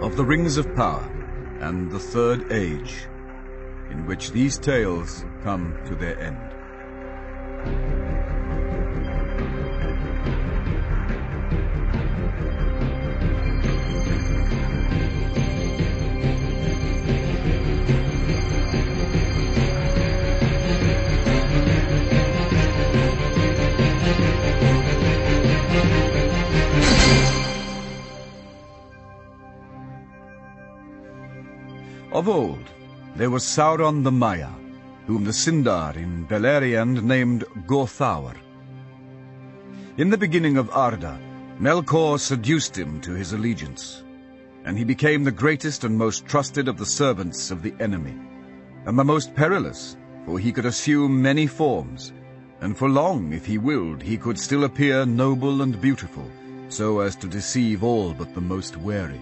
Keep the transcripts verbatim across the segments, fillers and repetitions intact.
of the Rings of Power and the Third Age, in which these tales come to their end. Of old, there was Sauron the Maya, whom the Sindar in Beleriand named Gothaur. In the beginning of Arda, Melkor seduced him to his allegiance, and he became the greatest and most trusted of the servants of the enemy, and the most perilous, for he could assume many forms, and for long, if he willed, he could still appear noble and beautiful, so as to deceive all but the most wary.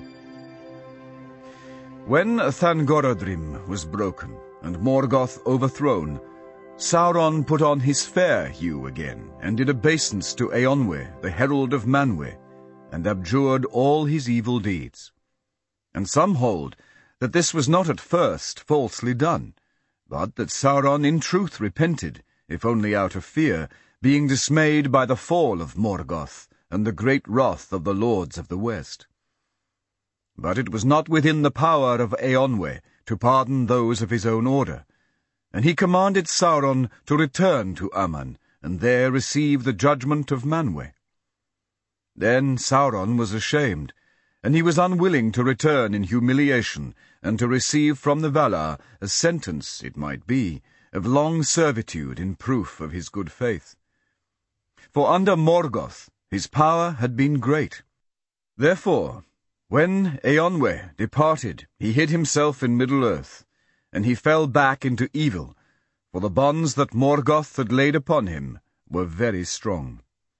When Thangorodrim was broken and Morgoth overthrown, Sauron put on his fair hue again, and did obeisance to Eonwe, the herald of Manwe, and abjured all his evil deeds. And some hold that this was not at first falsely done, but that Sauron in truth repented, if only out of fear, being dismayed by the fall of Morgoth and the great wrath of the lords of the West. But it was not within the power of Eonwe to pardon those of his own order, and he commanded Sauron to return to Aman, and there receive the judgment of Manwe. Then Sauron was ashamed, and he was unwilling to return in humiliation, and to receive from the Valar a sentence, it might be, of long servitude in proof of his good faith. For under Morgoth his power had been great. Therefore, when Eonwe departed, he hid himself in Middle-earth, and he fell back into evil, for the bonds that Morgoth had laid upon him were very strong.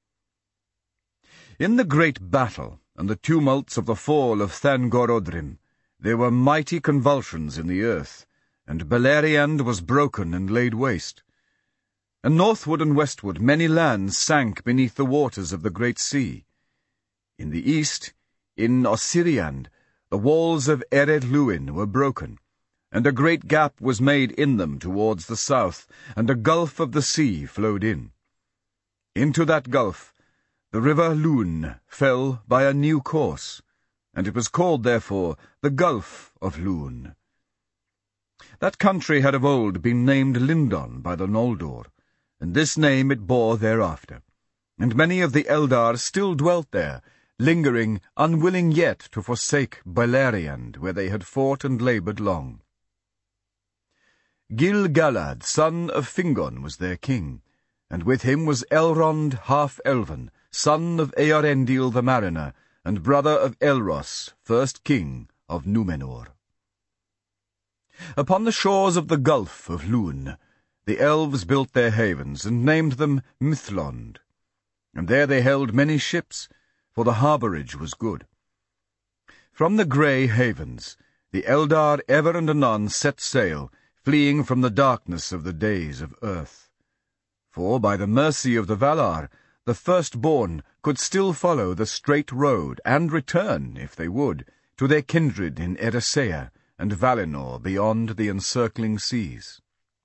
In the great battle and the tumults of the fall of Thangorodrim, there were mighty convulsions in the earth, and Beleriand was broken and laid waste. And northward and westward many lands sank beneath the waters of the great sea. In the east, in Osiriand, the walls of Ered Luin were broken, and a great gap was made in them towards the south, and a gulf of the sea flowed in. Into that gulf the river Lune fell by a new course, and it was called, therefore, the Gulf of Lune. That country had of old been named Lindon by the Noldor, and this name it bore thereafter, and many of the Eldar still dwelt there, lingering, unwilling yet to forsake Beleriand, where they had fought and laboured long. Gil-galad, son of Fingon, was their king, and with him was Elrond half-elven, son of Eorendil the mariner, and brother of Elros, first king of Númenor. Upon the shores of the Gulf of Lune, the elves built their havens, and named them Mithlond, and there they held many ships, for the harbourage was good. From the grey havens, the Eldar ever and anon set sail, fleeing from the darkness of the days of earth. For by the mercy of the Valar, the firstborn could still follow the straight road, and return, if they would, to their kindred in Eressëa and Valinor beyond the encircling seas.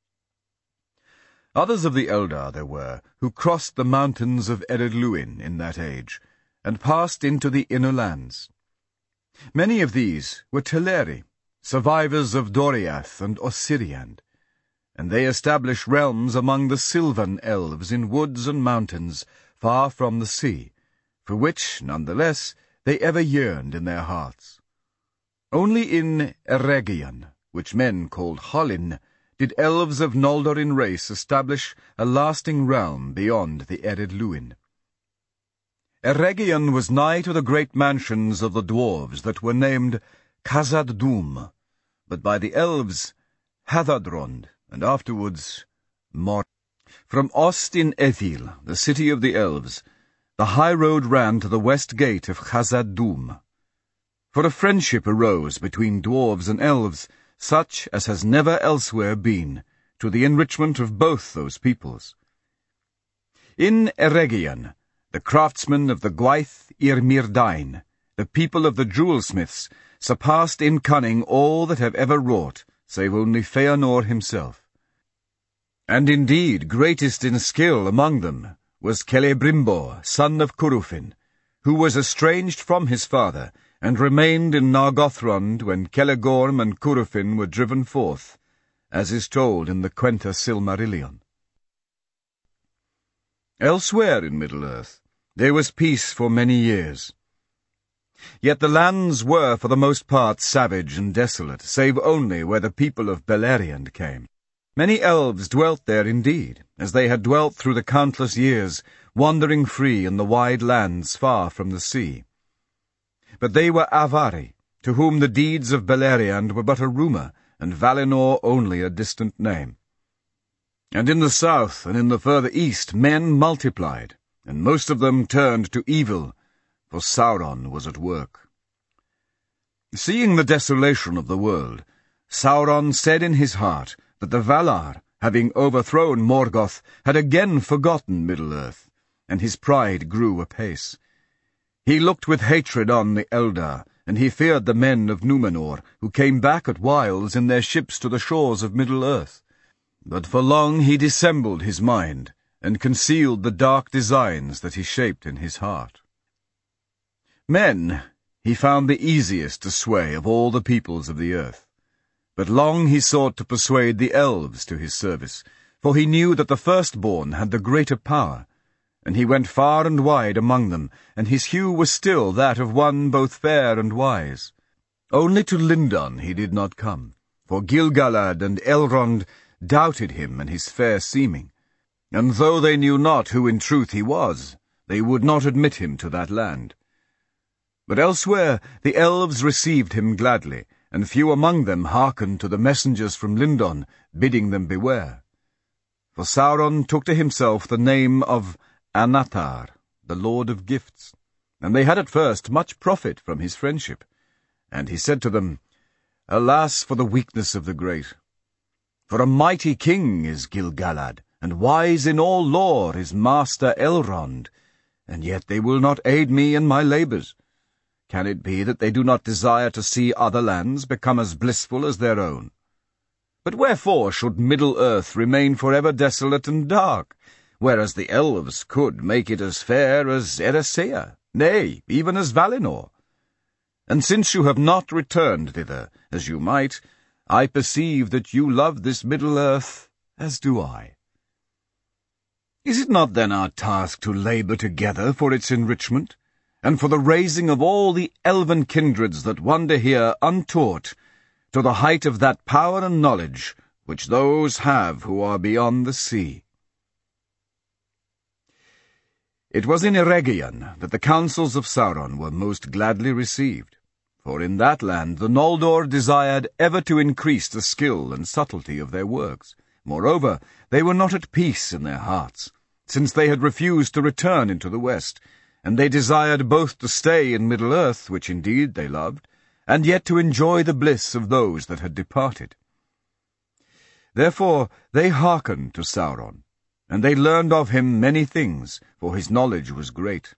Others of the Eldar there were, who crossed the mountains of Ered Luin in that age, and passed into the inner lands. Many of these were Teleri, survivors of Doriath and Osiriand, and they established realms among the Sylvan elves in woods and mountains far from the sea, for which, none the less, they ever yearned in their hearts. Only in Eregion, which men called Hollin, did elves of Noldorin race establish a lasting realm beyond the Ered Luin. Eregion was nigh to the great mansions of the dwarves that were named Khazad-dûm, but by the elves Hadadrond, and afterwards Mor. From Ost in Ethil, the city of the elves, the high road ran to the west gate of Khazad-dûm. For a friendship arose between dwarves and elves, such as has never elsewhere been, to the enrichment of both those peoples. In Eregion, the craftsmen of the Gwaith Ir Myrdain, the people of the jewelsmiths, surpassed in cunning all that have ever wrought, save only Feanor himself. And indeed greatest in skill among them was Celebrimbor, son of Curufin, who was estranged from his father, and remained in Nargothrond when Celegorm and Curufin were driven forth, as is told in the Quenta Silmarillion. Elsewhere in Middle-earth there was peace for many years. Yet the lands were for the most part savage and desolate, save only where the people of Beleriand came. Many elves dwelt there indeed, as they had dwelt through the countless years, wandering free in the wide lands far from the sea. But they were Avari, to whom the deeds of Beleriand were but a rumour, and Valinor only a distant name. And in the south and in the further east men multiplied, and most of them turned to evil, for Sauron was at work. Seeing the desolation of the world, Sauron said in his heart that the Valar, having overthrown Morgoth, had again forgotten Middle-earth, and his pride grew apace. He looked with hatred on the Eldar, and he feared the men of Númenor, who came back at whiles in their ships to the shores of Middle-earth. But for long he dissembled his mind, and concealed the dark designs that he shaped in his heart. Men he found the easiest to sway of all the peoples of the earth. But long he sought to persuade the elves to his service, for he knew that the firstborn had the greater power, and he went far and wide among them, and his hue was still that of one both fair and wise. Only to Lindon he did not come, for Gil-galad and Elrond doubted him and his fair seeming, and though they knew not who in truth he was, they would not admit him to that land. But elsewhere the elves received him gladly, and few among them hearkened to the messengers from Lindon, bidding them beware. For Sauron took to himself the name of Anatar, the Lord of Gifts, and they had at first much profit from his friendship. And he said to them, Alas for the weakness of the great! For a mighty king is Gil-galad, and wise in all lore is Master Elrond, and yet they will not aid me in my labours. Can it be that they do not desire to see other lands become as blissful as their own? But wherefore should Middle-earth remain forever desolate and dark, whereas the elves could make it as fair as Eressëa, nay, even as Valinor? And since you have not returned thither, as you might, I perceive that you love this Middle-earth, as do I. Is it not then our task to labour together for its enrichment, and for the raising of all the elven kindreds that wander here untaught, to the height of that power and knowledge which those have who are beyond the sea? It was in Eregion that the counsels of Sauron were most gladly received, for in that land the Noldor desired ever to increase the skill and subtlety of their works. Moreover, they were not at peace in their hearts, since they had refused to return into the west, and they desired both to stay in Middle-earth, which indeed they loved, and yet to enjoy the bliss of those that had departed. Therefore they hearkened to Sauron, and they learned of him many things, for his knowledge was great.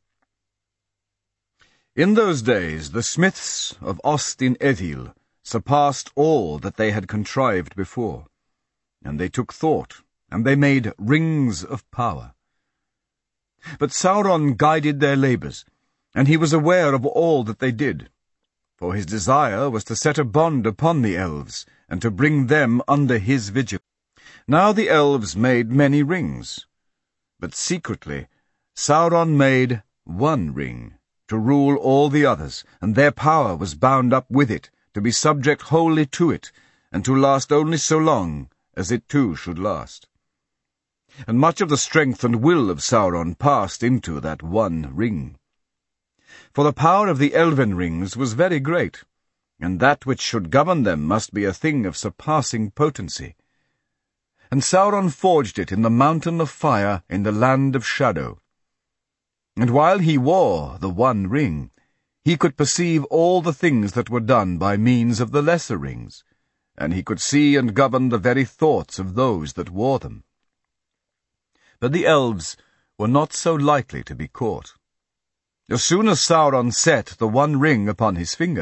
In those days the smiths of Ostin-Edhil surpassed all that they had contrived before, and they took thought, and they made rings of power. But Sauron guided their labours, and he was aware of all that they did, for his desire was to set a bond upon the elves, and to bring them under his vigilance. Now the elves made many rings, but secretly Sauron made one ring, to rule all the others, and their power was bound up with it, to be subject wholly to it, and to last only so long as it too should last. And much of the strength and will of Sauron passed into that one ring. For the power of the elven rings was very great, and that which should govern them must be a thing of surpassing potency. And Sauron forged it in the mountain of fire in the land of shadow. And while he wore the one ring, he could perceive all the things that were done by means of the lesser rings, and he could see and govern the very thoughts of those that wore them. But the elves were not so likely to be caught. As soon as Sauron set the one ring upon his finger,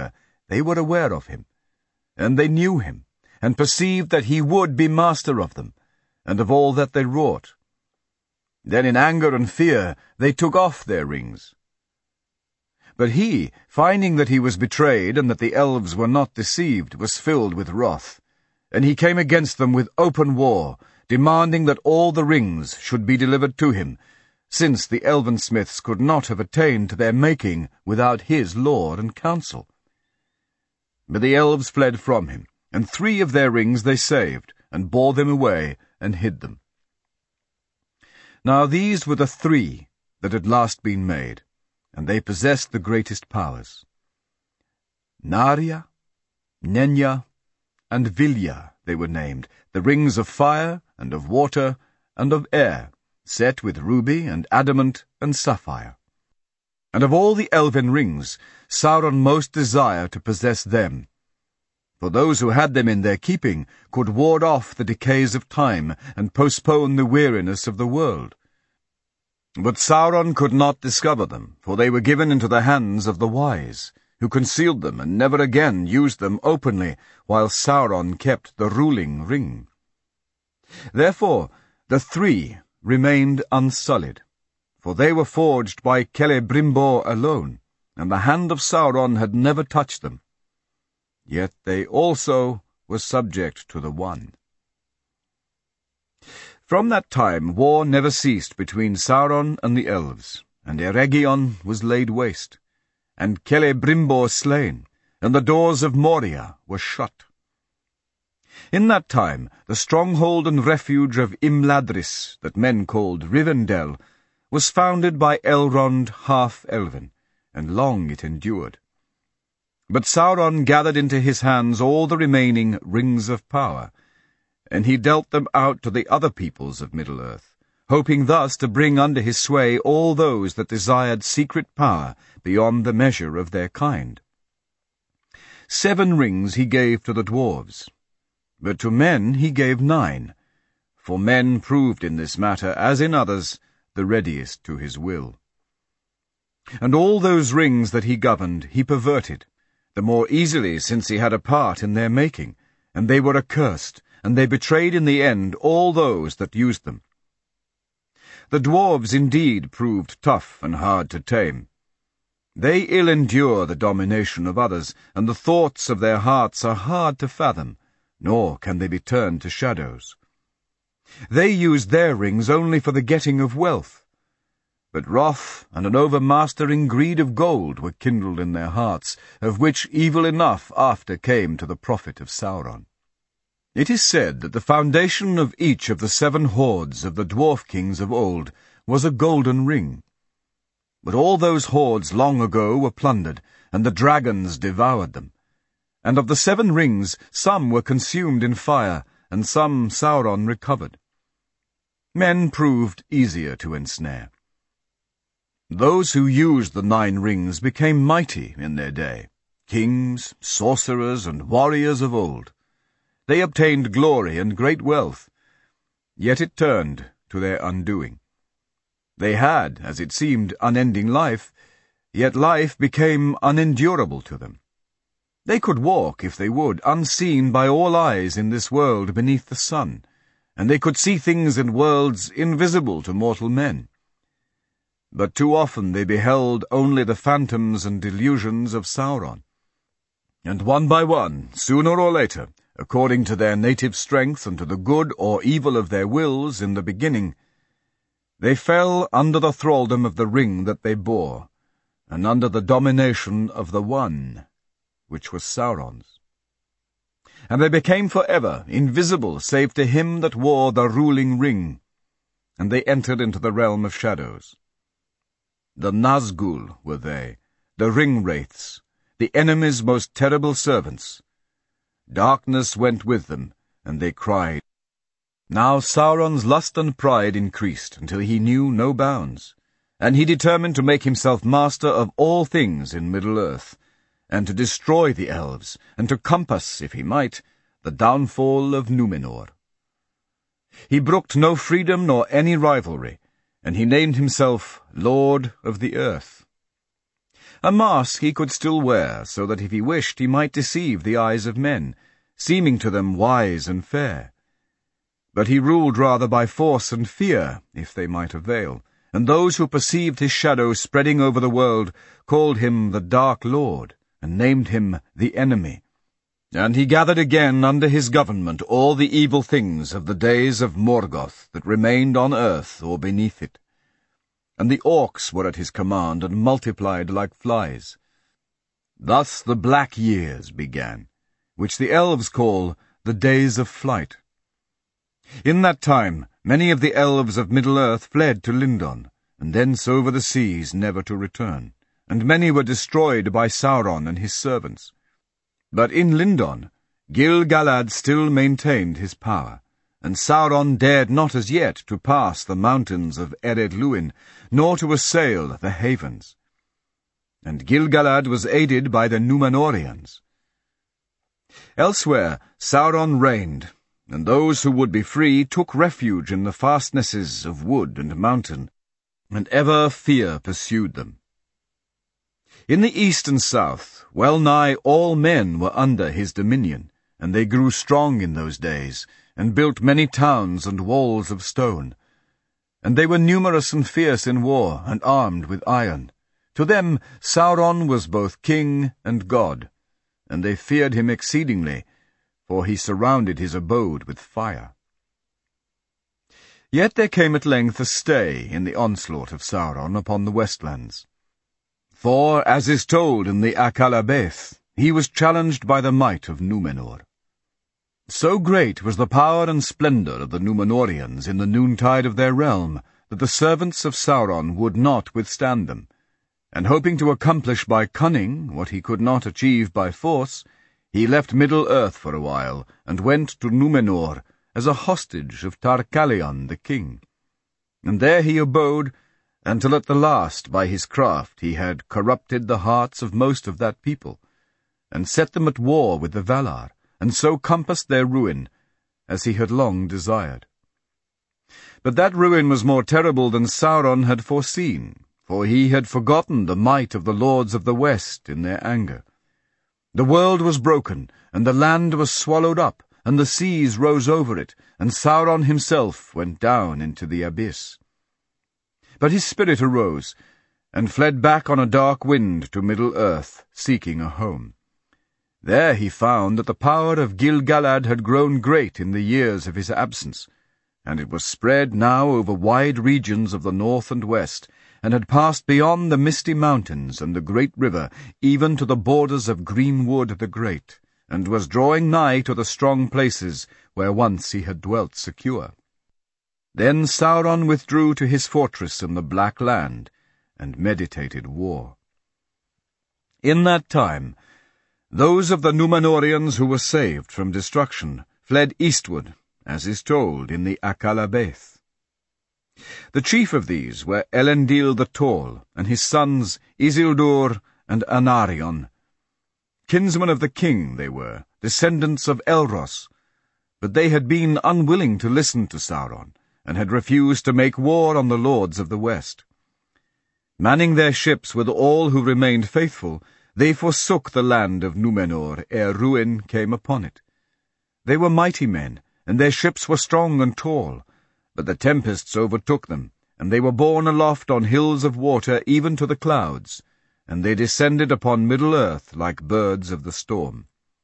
they were aware of him, and they knew him, and perceived that he would be master of them, and of all that they wrought. Then in anger and fear they took off their rings. But he, finding that he was betrayed, and that the elves were not deceived, was filled with wrath, and he came against them with open war, demanding that all the rings should be delivered to him, since the elven smiths could not have attained to their making without his law and counsel. But the elves fled from him, and three of their rings they saved, and bore them away, and hid them. Now these were the three that had last been made, and they possessed the greatest powers. Naria, Nenya, and Vilya they were named, the rings of fire, and of water, and of air, set with ruby, and adamant, and sapphire. And of all the elven rings, Sauron most desired to possess them, for those who had them in their keeping could ward off the decays of time, and postpone the weariness of the world. But Sauron could not discover them, for they were given into the hands of the wise, who concealed them and never again used them openly, while Sauron kept the ruling ring. Therefore the three remained unsullied, for they were forged by Celebrimbor alone, and the hand of Sauron had never touched them. Yet they also were subject to the One. From that time war never ceased between Sauron and the elves, and Eregion was laid waste, and Celebrimbor slain, and the doors of Moria were shut. In that time the stronghold and refuge of Imladris, that men called Rivendell, was founded by Elrond half-elven, and long it endured. But Sauron gathered into his hands all the remaining rings of power, and he dealt them out to the other peoples of Middle-earth, hoping thus to bring under his sway all those that desired secret power beyond the measure of their kind. Seven rings he gave to the dwarves, but to men he gave nine, for men proved in this matter, as in others, the readiest to his will. And all those rings that he governed he perverted, the more easily since he had a part in their making, and they were accursed, and they betrayed in the end all those that used them. The dwarves indeed proved tough and hard to tame. They ill endure the domination of others, and the thoughts of their hearts are hard to fathom, nor can they be turned to shadows. They used their rings only for the getting of wealth, but wrath and an overmastering greed of gold were kindled in their hearts, of which evil enough after came to the profit of Sauron. It is said that the foundation of each of the seven hoards of the dwarf kings of old was a golden ring. But all those hoards long ago were plundered, and the dragons devoured them. And of the seven rings some were consumed in fire, and some Sauron recovered. Men proved easier to ensnare. Those who used the nine rings became mighty in their day, kings, sorcerers, and warriors of old. They obtained glory and great wealth, yet it turned to their undoing. They had, as it seemed, unending life, yet life became unendurable to them. They could walk, if they would, unseen by all eyes in this world beneath the sun, and they could see things in worlds invisible to mortal men. But too often they beheld only the phantoms and delusions of Sauron. And one by one, sooner or later, according to their native strength and to the good or evil of their wills in the beginning, they fell under the thraldom of the ring that they bore, and under the domination of the One, which was Sauron's. And they became forever invisible save to him that wore the ruling ring, and they entered into the realm of shadows. The Nazgul were they, the ring-wraiths, the enemy's most terrible servants. Darkness went with them, and they cried. Now Sauron's lust and pride increased until he knew no bounds, and he determined to make himself master of all things in Middle-earth, and to destroy the elves, and to compass, if he might, the downfall of Númenor. He brooked no freedom nor any rivalry, and he named himself Lord of the Earth. A mask he could still wear, so that if he wished he might deceive the eyes of men, seeming to them wise and fair. But he ruled rather by force and fear, if they might avail, and those who perceived his shadow spreading over the world called him the Dark Lord, and named him the Enemy. And he gathered again under his government all the evil things of the days of Morgoth that remained on earth or beneath it. And the orcs were at his command and multiplied like flies. Thus the Black Years began, which the elves call the Days of Flight. In that time many of the elves of Middle-earth fled to Lindon, and thence over the seas never to return, and many were destroyed by Sauron and his servants. But in Lindon Gil-galad still maintained his power, and Sauron dared not as yet to pass the mountains of Ered Luin, nor to assail the havens. And Gil-galad was aided by the Númenóreans. Elsewhere Sauron reigned, and those who would be free took refuge in the fastnesses of wood and mountain, and ever fear pursued them. In the east and south, well-nigh all men were under his dominion, and they grew strong in those days, and built many towns and walls of stone. And they were numerous and fierce in war, and armed with iron. To them Sauron was both king and god, and they feared him exceedingly, for he surrounded his abode with fire. Yet there came at length a stay in the onslaught of Sauron upon the westlands. For, as is told in the Akallabeth, he was challenged by the might of Númenor. So great was the power and splendour of the Númenóreans in the noontide of their realm, that the servants of Sauron would not withstand them, and hoping to accomplish by cunning what he could not achieve by force, he left Middle-earth for a while, and went to Númenor as a hostage of Tar-Kalion the king. And there he abode, until at the last by his craft he had corrupted the hearts of most of that people, and set them at war with the Valar, and so compassed their ruin, as he had long desired. But that ruin was more terrible than Sauron had foreseen, for he had forgotten the might of the lords of the West in their anger. The world was broken, and the land was swallowed up, and the seas rose over it, and Sauron himself went down into the abyss. But his spirit arose, and fled back on a dark wind to Middle-earth, seeking a home. There he found that the power of Gil-galad had grown great in the years of his absence, and it was spread now over wide regions of the north and west, and had passed beyond the misty mountains and the great river, even to the borders of Greenwood the Great, and was drawing nigh to the strong places where once he had dwelt secure. Then Sauron withdrew to his fortress in the Black Land, and meditated war. In that time, those of the Númenóreans who were saved from destruction fled eastward, as is told in the Akallabeth. The chief of these were Elendil the Tall, and his sons Isildur and Anarion. Kinsmen of the king they were, descendants of Elros, but they had been unwilling to listen to Sauron, and had refused to make war on the lords of the West. Manning their ships with all who remained faithful, they forsook the land of Númenor ere ruin came upon it. They were mighty men, and their ships were strong and tall, but the tempests overtook them, and they were borne aloft on hills of water even to the clouds, and they descended upon Middle-earth like birds of the storm.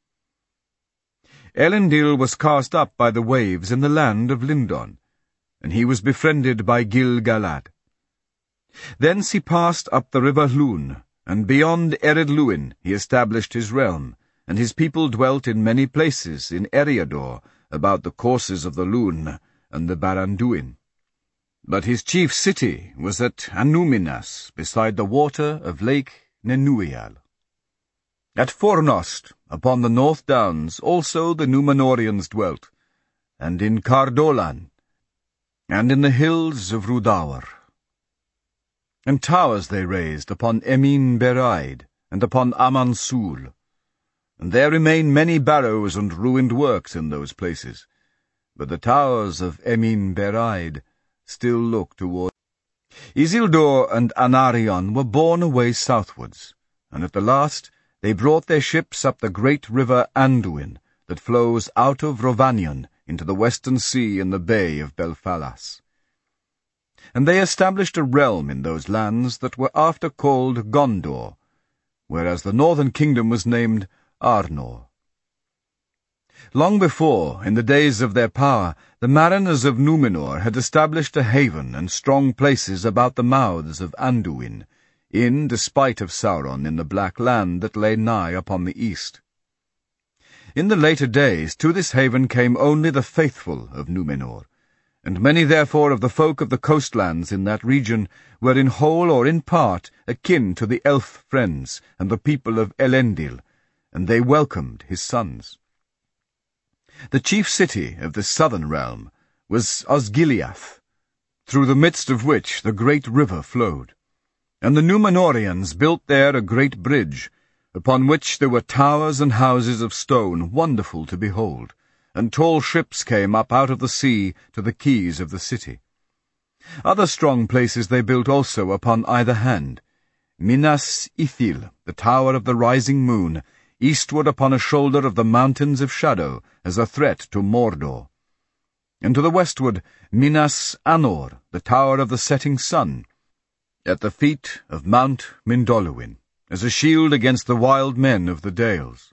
Elendil was cast up by the waves in the land of Lindon, and he was befriended by Gil-galad. Thence he passed up the river Hlun, and beyond Ered Luin he established his realm, and his people dwelt in many places in Eriador, about the courses of the Lune and the Baranduin. But his chief city was at Annúminas, beside the water of Lake Nenúial. At Fornost, upon the North Downs, also the Númenóreans dwelt, and in Cardolan, and in the hills of Rhudaur. And towers they raised upon Emin Beraid, and upon Amansul, and there remain many barrows and ruined works in those places, but the towers of Emin Beraid still look toward. Isildur and Anarion were borne away southwards, and at the last they brought their ships up the great river Anduin, that flows out of Rhovanion into the western sea in the bay of Belfalas. And they established a realm in those lands that were after called Gondor, whereas the northern kingdom was named Arnor. Long before, in the days of their power, the mariners of Númenor had established a haven and strong places about the mouths of Anduin, in despite of Sauron in the Black Land that lay nigh upon the east. In the later days to this haven came only the faithful of Númenor, and many therefore of the folk of the coastlands in that region were in whole or in part akin to the elf friends and the people of Elendil, and they welcomed his sons. The chief city of this southern realm was Osgiliath, through the midst of which the great river flowed. And the Númenorians built there a great bridge, upon which there were towers and houses of stone wonderful to behold, and tall ships came up out of the sea to the quays of the city. Other strong places they built also upon either hand. Minas Ithil, the tower of the rising moon, eastward upon a shoulder of the mountains of shadow, as a threat to Mordor. And to the westward, Minas Anor, the tower of the setting sun, at the feet of Mount Mindolluin, as a shield against the wild men of the dales.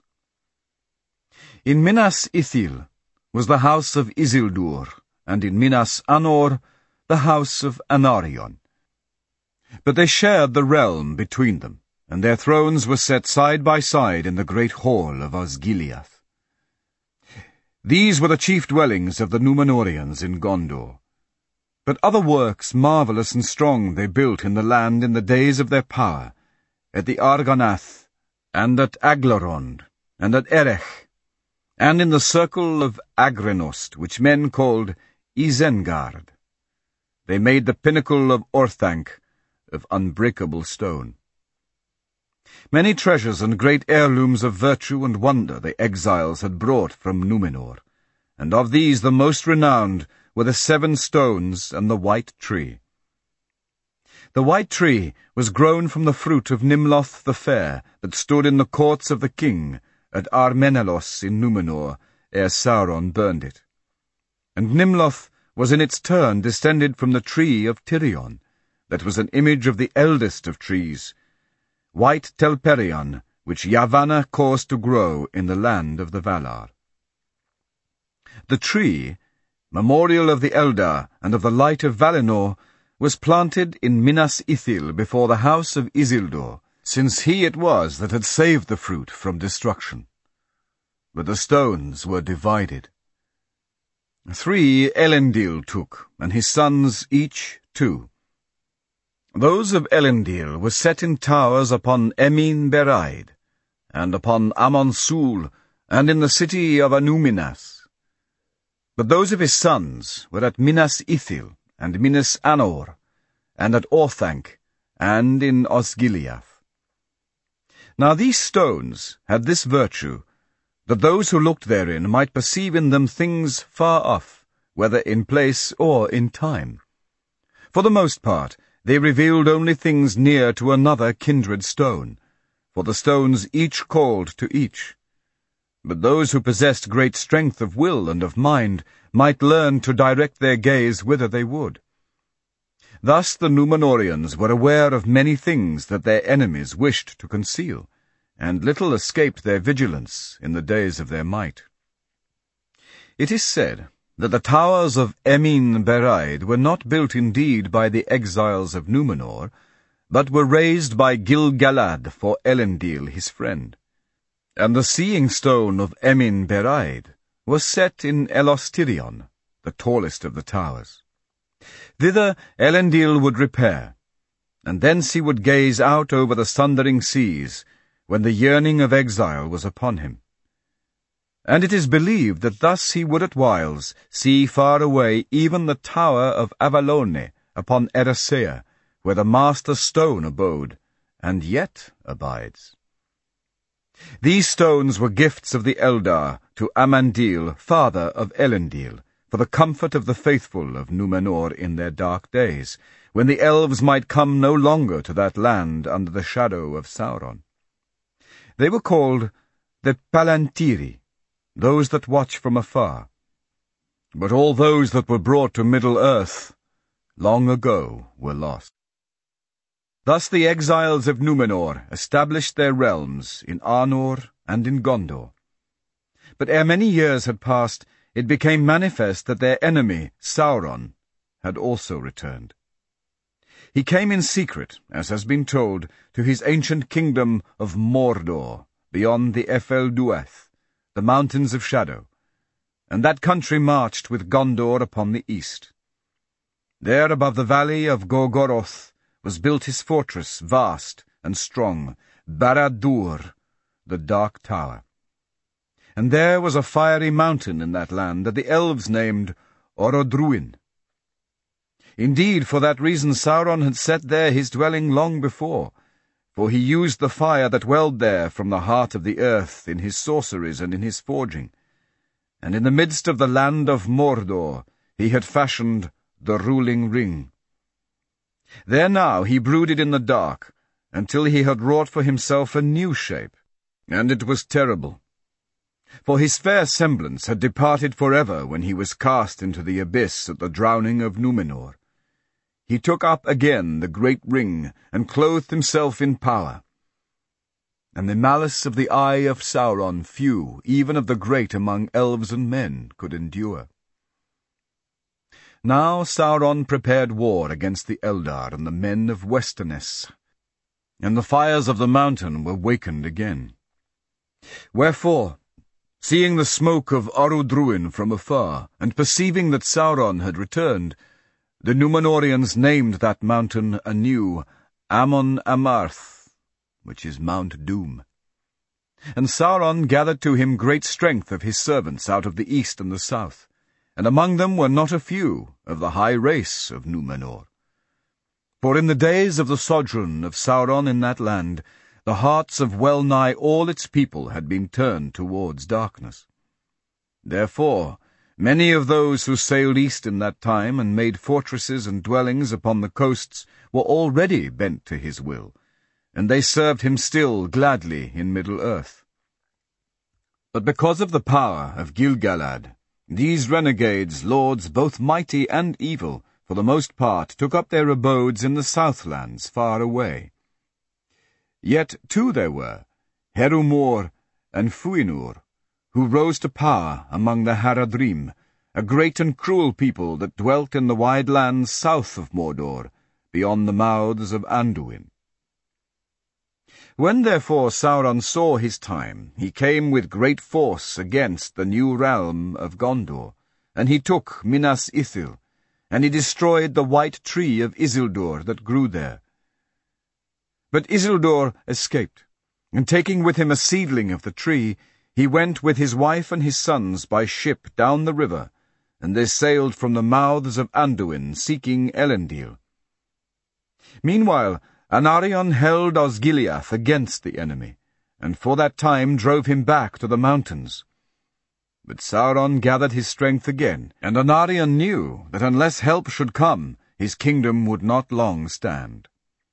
In Minas Ithil was the house of Isildur, and in Minas Anor the house of Anarion. But they shared the realm between them, and their thrones were set side by side in the great hall of Osgiliath. These were the chief dwellings of the Númenorians in Gondor. But other works marvellous and strong they built in the land in the days of their power, at the Argonath, and at Aglarond, and at Erech, and in the circle of Agrenost, which men called Isengard. They made the pinnacle of Orthanc of unbreakable stone. Many treasures and great heirlooms of virtue and wonder the exiles had brought from Númenor, and of these the most renowned were the seven stones and the white tree. The white tree was grown from the fruit of Nimloth the fair, that stood in the courts of the king at Armenelos in Númenor, ere Sauron burned it. And Nimloth was in its turn descended from the tree of Tirion, that was an image of the eldest of trees, white Telperion, which Yavanna caused to grow in the land of the Valar. The tree, memorial of the Eldar and of the light of Valinor, was planted in Minas Ithil before the house of Isildur, since he it was that had saved the fruit from destruction. But the stones were divided. Three Elendil took, and his sons each two. Those of Elendil were set in towers upon Emin Beraid, and upon Amon Sul, and in the city of Anúminas. But those of his sons were at Minas Ithil, and Minas Anor, and at Orthanc, and in Osgiliath. Now these stones had this virtue, that those who looked therein might perceive in them things far off, whether in place or in time. For the most part, they revealed only things near to another kindred stone, for the stones each called to each. But those who possessed great strength of will and of mind might learn to direct their gaze whither they would. Thus the Númenorians were aware of many things that their enemies wished to conceal, and little escaped their vigilance in the days of their might. It is said that the towers of Emin Beraid were not built indeed by the exiles of Númenor, but were raised by Gil-galad for Elendil his friend. And the seeing stone of Emin Beraid was set in Elostirion, the tallest of the towers. Thither Elendil would repair, and thence he would gaze out over the sundering seas, when the yearning of exile was upon him. And it is believed that thus he would at whiles see far away even the tower of Avalone upon Eressëa, where the master stone abode, and yet abides. These stones were gifts of the Eldar to Amandil, father of Elendil, for the comfort of the faithful of Númenor in their dark days, when the elves might come no longer to that land under the shadow of Sauron. They were called the Palantiri, those that watch from afar. But all those that were brought to Middle-earth long ago were lost. Thus the exiles of Númenor established their realms in Arnor and in Gondor. But ere many years had passed, it became manifest that their enemy, Sauron, had also returned. He came in secret, as has been told, to his ancient kingdom of Mordor, beyond the Ephel Duath, the Mountains of Shadow, and that country marched with Gondor upon the east. There above the valley of Gorgoroth was built his fortress, vast and strong, Barad-dûr, the Dark Tower. And there was a fiery mountain in that land that the elves named Orodruin. Indeed, for that reason Sauron had set there his dwelling long before, for he used the fire that welled there from the heart of the earth in his sorceries and in his forging. And in the midst of the land of Mordor he had fashioned the ruling ring. There now he brooded in the dark, until he had wrought for himself a new shape, and it was terrible. For his fair semblance had departed forever when he was cast into the abyss at the drowning of Númenor. He took up again the great ring, and clothed himself in power. And the malice of the eye of Sauron few, even of the great among elves and men, could endure. Now Sauron prepared war against the Eldar and the men of Westernesse, and the fires of the mountain were wakened again. Wherefore, seeing the smoke of Orodruin from afar, and perceiving that Sauron had returned, the Númenorians named that mountain anew Amon Amarth, which is Mount Doom. And Sauron gathered to him great strength of his servants out of the east and the south, and among them were not a few of the high race of Númenor. For in the days of the sojourn of Sauron in that land, the hearts of well-nigh all its people had been turned towards darkness. Therefore, many of those who sailed east in that time and made fortresses and dwellings upon the coasts were already bent to his will, and they served him still gladly in Middle-earth. But because of the power of Gil-galad, these renegades, lords both mighty and evil, for the most part took up their abodes in the southlands far away. Yet two there were, Herumor and Fuinur, who rose to power among the Haradrim, a great and cruel people that dwelt in the wide lands south of Mordor, beyond the mouths of Anduin. When therefore Sauron saw his time, he came with great force against the new realm of Gondor, and he took Minas Ithil, and he destroyed the white tree of Isildur that grew there. But Isildur escaped, and taking with him a seedling of the tree, he went with his wife and his sons by ship down the river, and they sailed from the mouths of Anduin, seeking Elendil. Meanwhile, Anarion held Osgiliath against the enemy, and for that time drove him back to the mountains. But Sauron gathered his strength again, and Anarion knew that unless help should come, his kingdom would not long stand.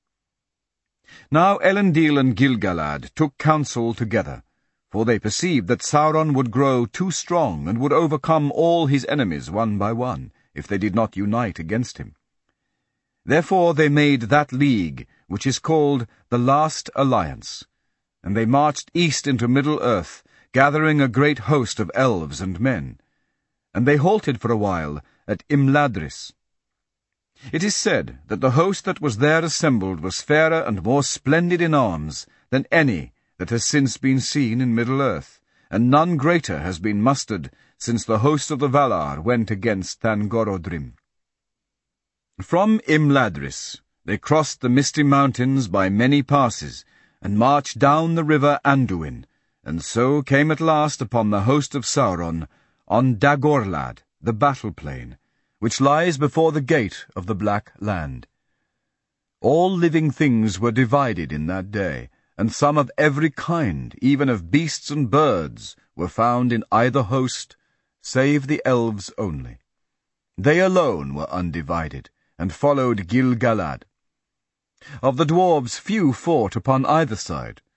Now Elendil and Gil-galad took counsel together, for they perceived that Sauron would grow too strong and would overcome all his enemies one by one, if they did not unite against him. Therefore they made that league, which is called the Last Alliance, and they marched east into Middle-earth, gathering a great host of elves and men, and they halted for a while at Imladris. It is said that the host that was there assembled was fairer and more splendid in arms than any that has since been seen in Middle-earth, and none greater has been mustered since the host of the Valar went against Thangorodrim. From Imladris they crossed the misty mountains by many passes, and marched down the river Anduin, and so came at last upon the host of Sauron on Dagorlad, the battle-plain, which lies before the gate of the Black Land. All living things were divided in that day, and some of every kind, even of beasts and birds, were found in either host, save the elves only. They alone were undivided, and followed Gil-galad. Of the dwarves few fought upon either side,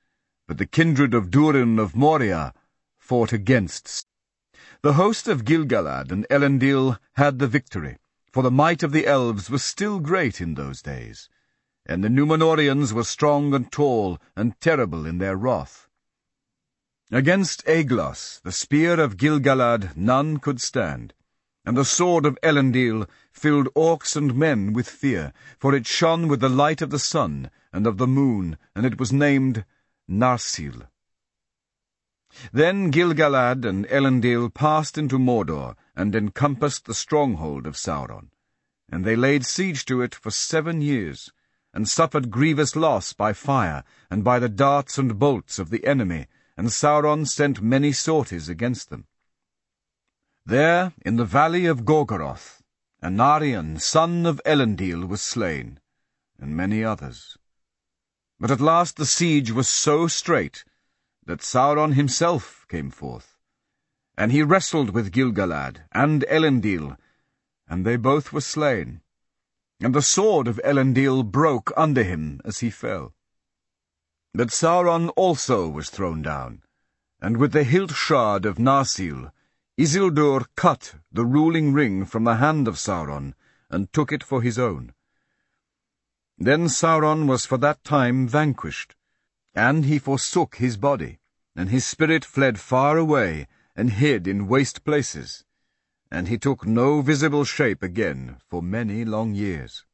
but the kindred of Durin of Moria fought against. The host of Gil-galad and Elendil had the victory, for the might of the elves was still great in those days, and the Númenóreans were strong and tall and terrible in their wrath. Against Aeglas, the spear of Gil-galad, none could stand, and the sword of Elendil filled orcs and men with fear, for it shone with the light of the sun and of the moon, and it was named Narsil. Then Gil-galad and Elendil passed into Mordor and encompassed the stronghold of Sauron, and they laid siege to it for seven years, and suffered grievous loss by fire and by the darts and bolts of the enemy, and Sauron sent many sorties against them. There, in the valley of Gorgoroth, Anarion, son of Elendil, was slain, and many others. But at last the siege was so strait that Sauron himself came forth, and he wrestled with Gil-galad and Elendil, and they both were slain, and the sword of Elendil broke under him as he fell. But Sauron also was thrown down, and with the hilt shard of Narsil, Isildur cut the ruling ring from the hand of Sauron, and took it for his own. Then Sauron was for that time vanquished, and he forsook his body, and his spirit fled far away, and hid in waste places, and he took no visible shape again for many long years.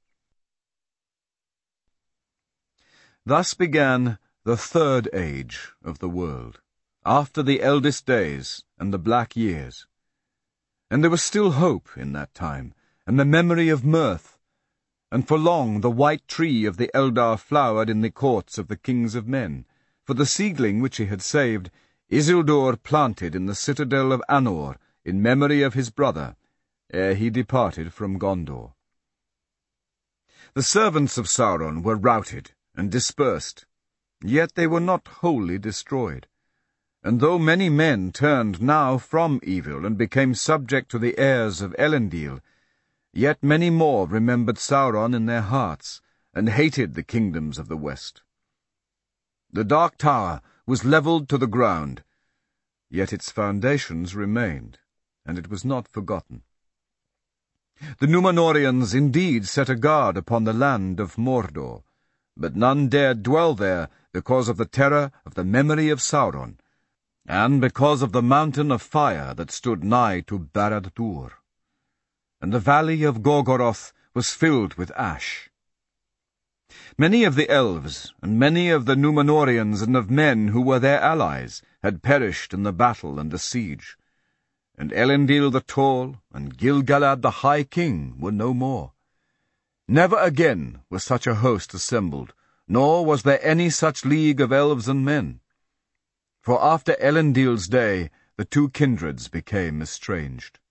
Thus began the third age of the world, after the eldest days and the black years. And there was still hope in that time, and the memory of mirth, and for long the white tree of the Eldar flowered in the courts of the kings of men, for the seedling which he had saved, Isildur planted in the citadel of Anor, in memory of his brother, ere he departed from Gondor. The servants of Sauron were routed and dispersed, yet they were not wholly destroyed. And though many men turned now from evil and became subject to the heirs of Elendil, yet many more remembered Sauron in their hearts, and hated the kingdoms of the west. The Dark Tower was levelled to the ground, yet its foundations remained, and it was not forgotten. The Númenóreans indeed set a guard upon the land of Mordor, but none dared dwell there because of the terror of the memory of Sauron, and because of the mountain of fire that stood nigh to Barad-dûr. And the valley of Gorgoroth was filled with ash. Many of the elves, and many of the Númenóreans and of men who were their allies, had perished in the battle and the siege, and Elendil the Tall and Gil-galad the High King were no more. Never again was such a host assembled, nor was there any such league of elves and men. For after Elendil's day the two kindreds became estranged.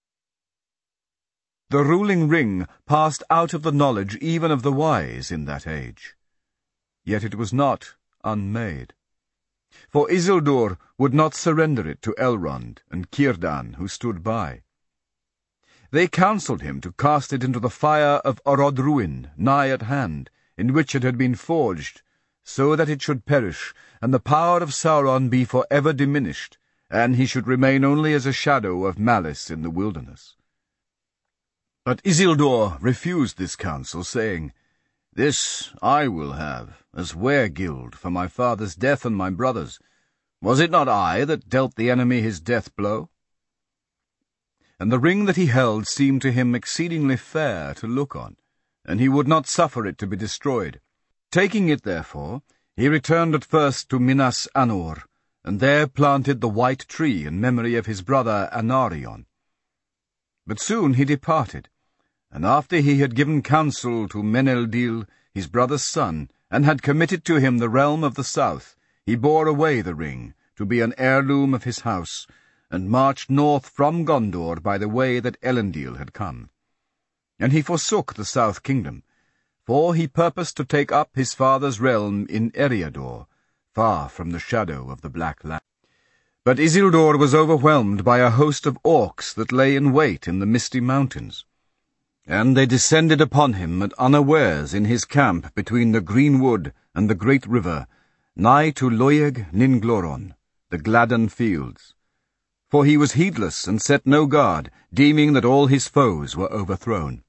The ruling ring passed out of the knowledge even of the wise in that age. Yet it was not unmade. For Isildur would not surrender it to Elrond and Círdan, who stood by. They counselled him to cast it into the fire of Orodruin, nigh at hand, in which it had been forged, so that it should perish, and the power of Sauron be for ever diminished, and he should remain only as a shadow of malice in the wilderness. But Isildur refused this counsel, saying, "This I will have, as were-gild, for my father's death and my brother's. Was it not I that dealt the enemy his death-blow?" And the ring that he held seemed to him exceedingly fair to look on, and he would not suffer it to be destroyed. Taking it, therefore, he returned at first to Minas Anor, and there planted the white tree in memory of his brother Anarion. But soon he departed, and after he had given counsel to Meneldil, his brother's son, and had committed to him the realm of the south, he bore away the ring, to be an heirloom of his house, and marched north from Gondor by the way that Elendil had come. And he forsook the south kingdom, for he purposed to take up his father's realm in Eriador, far from the shadow of the Black Land. But Isildur was overwhelmed by a host of orcs that lay in wait in the misty mountains, and they descended upon him at unawares in his camp between the green wood and the great river, nigh to Loeg Ningloron, the Gladden fields. For he was heedless and set no guard, deeming that all his foes were overthrown.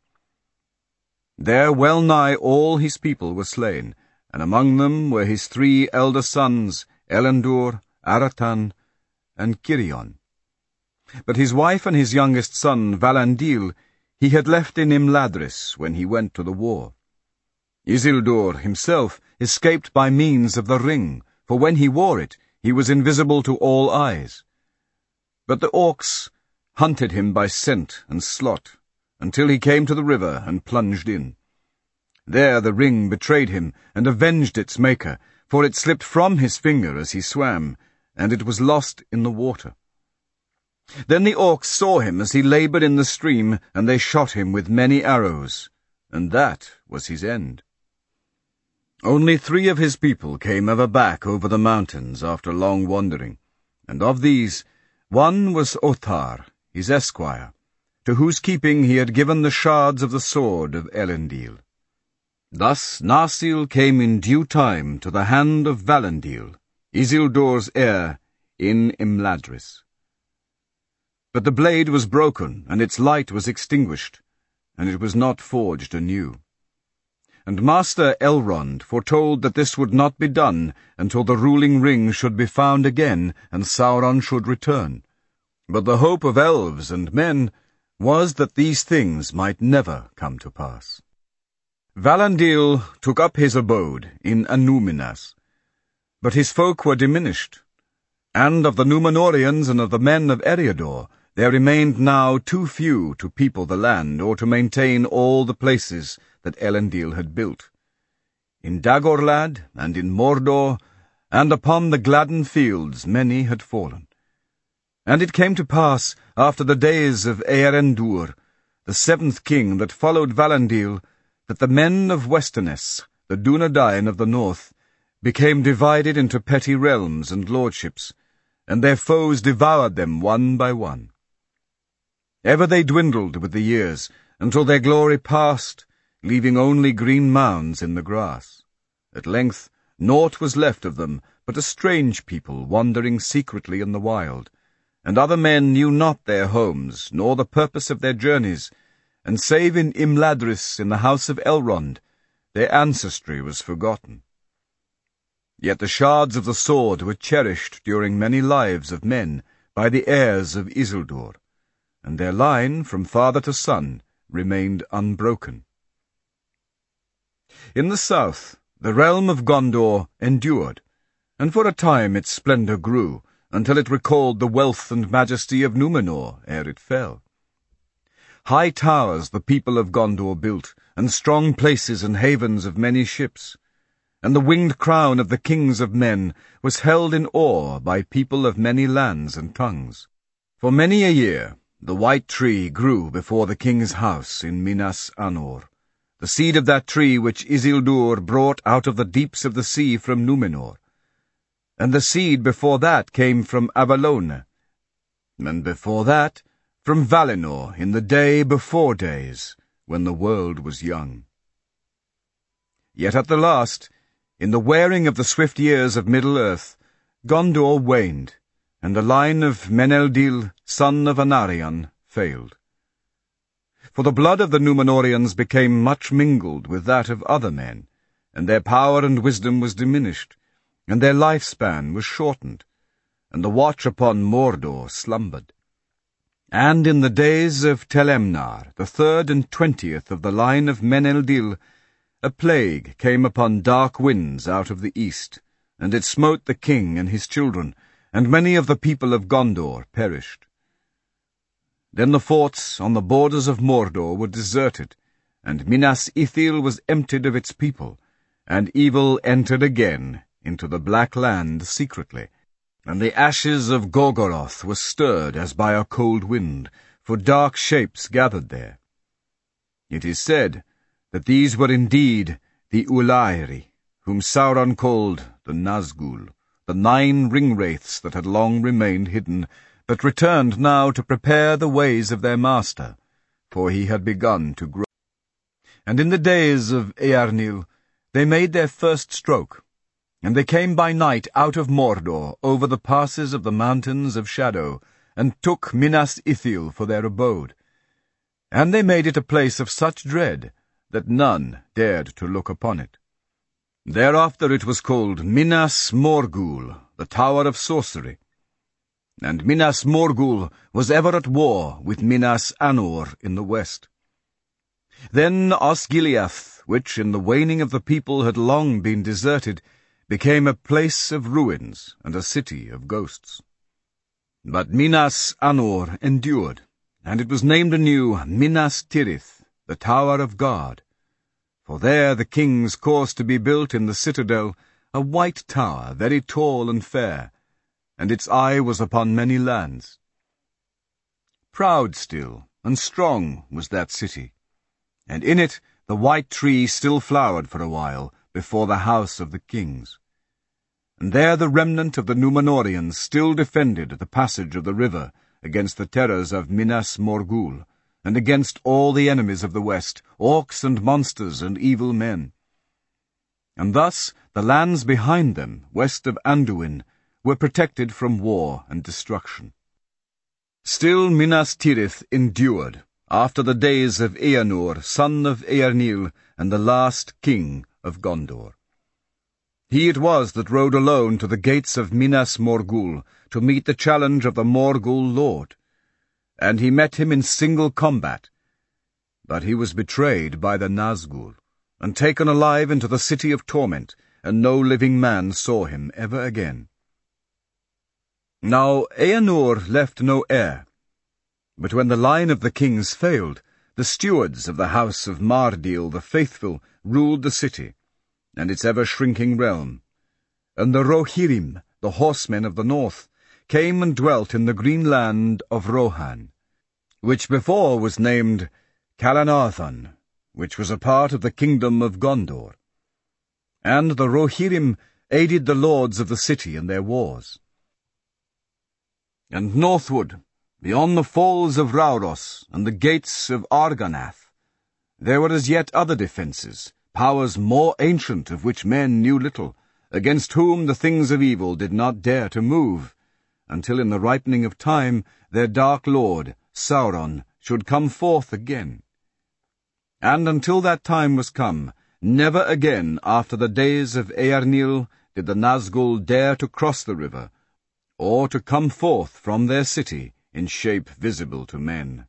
There well nigh all his people were slain, and among them were his three elder sons, Elendur, Aratan, and Kirion. But his wife and his youngest son, Valandil, he had left in Imladris when he went to the war. Isildur himself escaped by means of the ring, for when he wore it, he was invisible to all eyes. But the orcs hunted him by scent and slot, until he came to the river and plunged in. There the ring betrayed him and avenged its maker, for it slipped from his finger as he swam, and it was lost in the water. Then the orcs saw him as he laboured in the stream, and they shot him with many arrows, and that was his end. Only three of his people came ever back over the mountains after long wandering, and of these one was Othar, his esquire, to whose keeping he had given the shards of the sword of Elendil. Thus Narsil came in due time to the hand of Valandil, Isildur's heir, in Imladris. But the blade was broken, and its light was extinguished, and it was not forged anew. And Master Elrond foretold that this would not be done until the ruling ring should be found again, and Sauron should return. But the hope of elves and men was that these things might never come to pass. Valandil took up his abode in Anúminas, but his folk were diminished, and of the Númenóreans and of the men of Eriador there remained now too few to people the land or to maintain all the places that Elendil had built. In Dagorlad and in Mordor and upon the Gladden fields many had fallen. And it came to pass, after the days of Earendur, the seventh king that followed Valandil, that the men of Westerness, the Dunedain of the north, became divided into petty realms and lordships, and their foes devoured them one by one. Ever they dwindled with the years, until their glory passed, leaving only green mounds in the grass. At length naught was left of them but a strange people wandering secretly in the wild, and other men knew not their homes, nor the purpose of their journeys, and save in Imladris in the house of Elrond, their ancestry was forgotten. Yet the shards of the sword were cherished during many lives of men by the heirs of Isildur, and their line, from father to son, remained unbroken. In the south, the realm of Gondor endured, and for a time its splendour grew, until it recalled the wealth and majesty of Númenor ere it fell. High towers the people of Gondor built, and strong places and havens of many ships, and the winged crown of the kings of men was held in awe by people of many lands and tongues. For many a year the white tree grew before the king's house in Minas Anor, the seed of that tree which Isildur brought out of the deeps of the sea from Númenor. And the seed before that came from Avalone, and before that from Valinor in the day before days, when the world was young. Yet at the last, in the wearing of the swift years of Middle-earth, Gondor waned, and the line of Meneldil, son of Anarion, failed. For the blood of the Númenóreans became much mingled with that of other men, and their power and wisdom was diminished, and their lifespan was shortened, and the watch upon Mordor slumbered. And in the days of Telemnar, the third and twentieth of the line of Meneldil, a plague came upon dark winds out of the east, and it smote the king and his children, and many of the people of Gondor perished. Then the forts on the borders of Mordor were deserted, and Minas Ithil was emptied of its people, and evil entered again into the black land secretly, and the ashes of Gorgoroth were stirred as by a cold wind, for dark shapes gathered there. It is said that these were indeed the Ulairi, whom Sauron called the Nazgul, the nine ring-wraiths that had long remained hidden, but returned now to prepare the ways of their master, for he had begun to grow. And in the days of Eärnil they made their first stroke, And they came by night out of Mordor over the passes of the mountains of shadow, and took Minas Ithil for their abode. And they made it a place of such dread that none dared to look upon it. Thereafter it was called Minas Morgul, the Tower of Sorcery. And Minas Morgul was ever at war with Minas Anor in the west. Then Osgiliath, which in the waning of the people had long been deserted, became a place of ruins and a city of ghosts. But Minas Anor endured, and it was named anew Minas Tirith, the Tower of God. For there the kings caused to be built in the citadel a white tower, very tall and fair, and its eye was upon many lands. Proud still and strong was that city, and in it the white tree still flowered for a while before the house of the kings. And there the remnant of the Númenóreans still defended the passage of the river against the terrors of Minas Morgul, and against all the enemies of the west, orcs and monsters and evil men. And thus the lands behind them, west of Anduin, were protected from war and destruction. Still Minas Tirith endured, after the days of Eanor, son of Eärnil, and the last king of Gondor. He it was that rode alone to the gates of Minas Morgul to meet the challenge of the Morgul lord, and he met him in single combat. But he was betrayed by the Nazgul, and taken alive into the city of torment, and no living man saw him ever again. Now Eanor left no heir, but when the line of the kings failed, the stewards of the house of Mardil the Faithful ruled the city, and its ever-shrinking realm. And the Rohirrim, the horsemen of the north, came and dwelt in the green land of Rohan, which before was named Calanarthon, which was a part of the kingdom of Gondor. And the Rohirrim aided the lords of the city in their wars. And northward, beyond the falls of Rauros and the gates of Argonath, there were as yet other defences, powers more ancient of which men knew little, against whom the things of evil did not dare to move, until in the ripening of time their dark lord, Sauron, should come forth again. And until that time was come, never again after the days of Eärnil did the Nazgul dare to cross the river, or to come forth from their city in shape visible to men.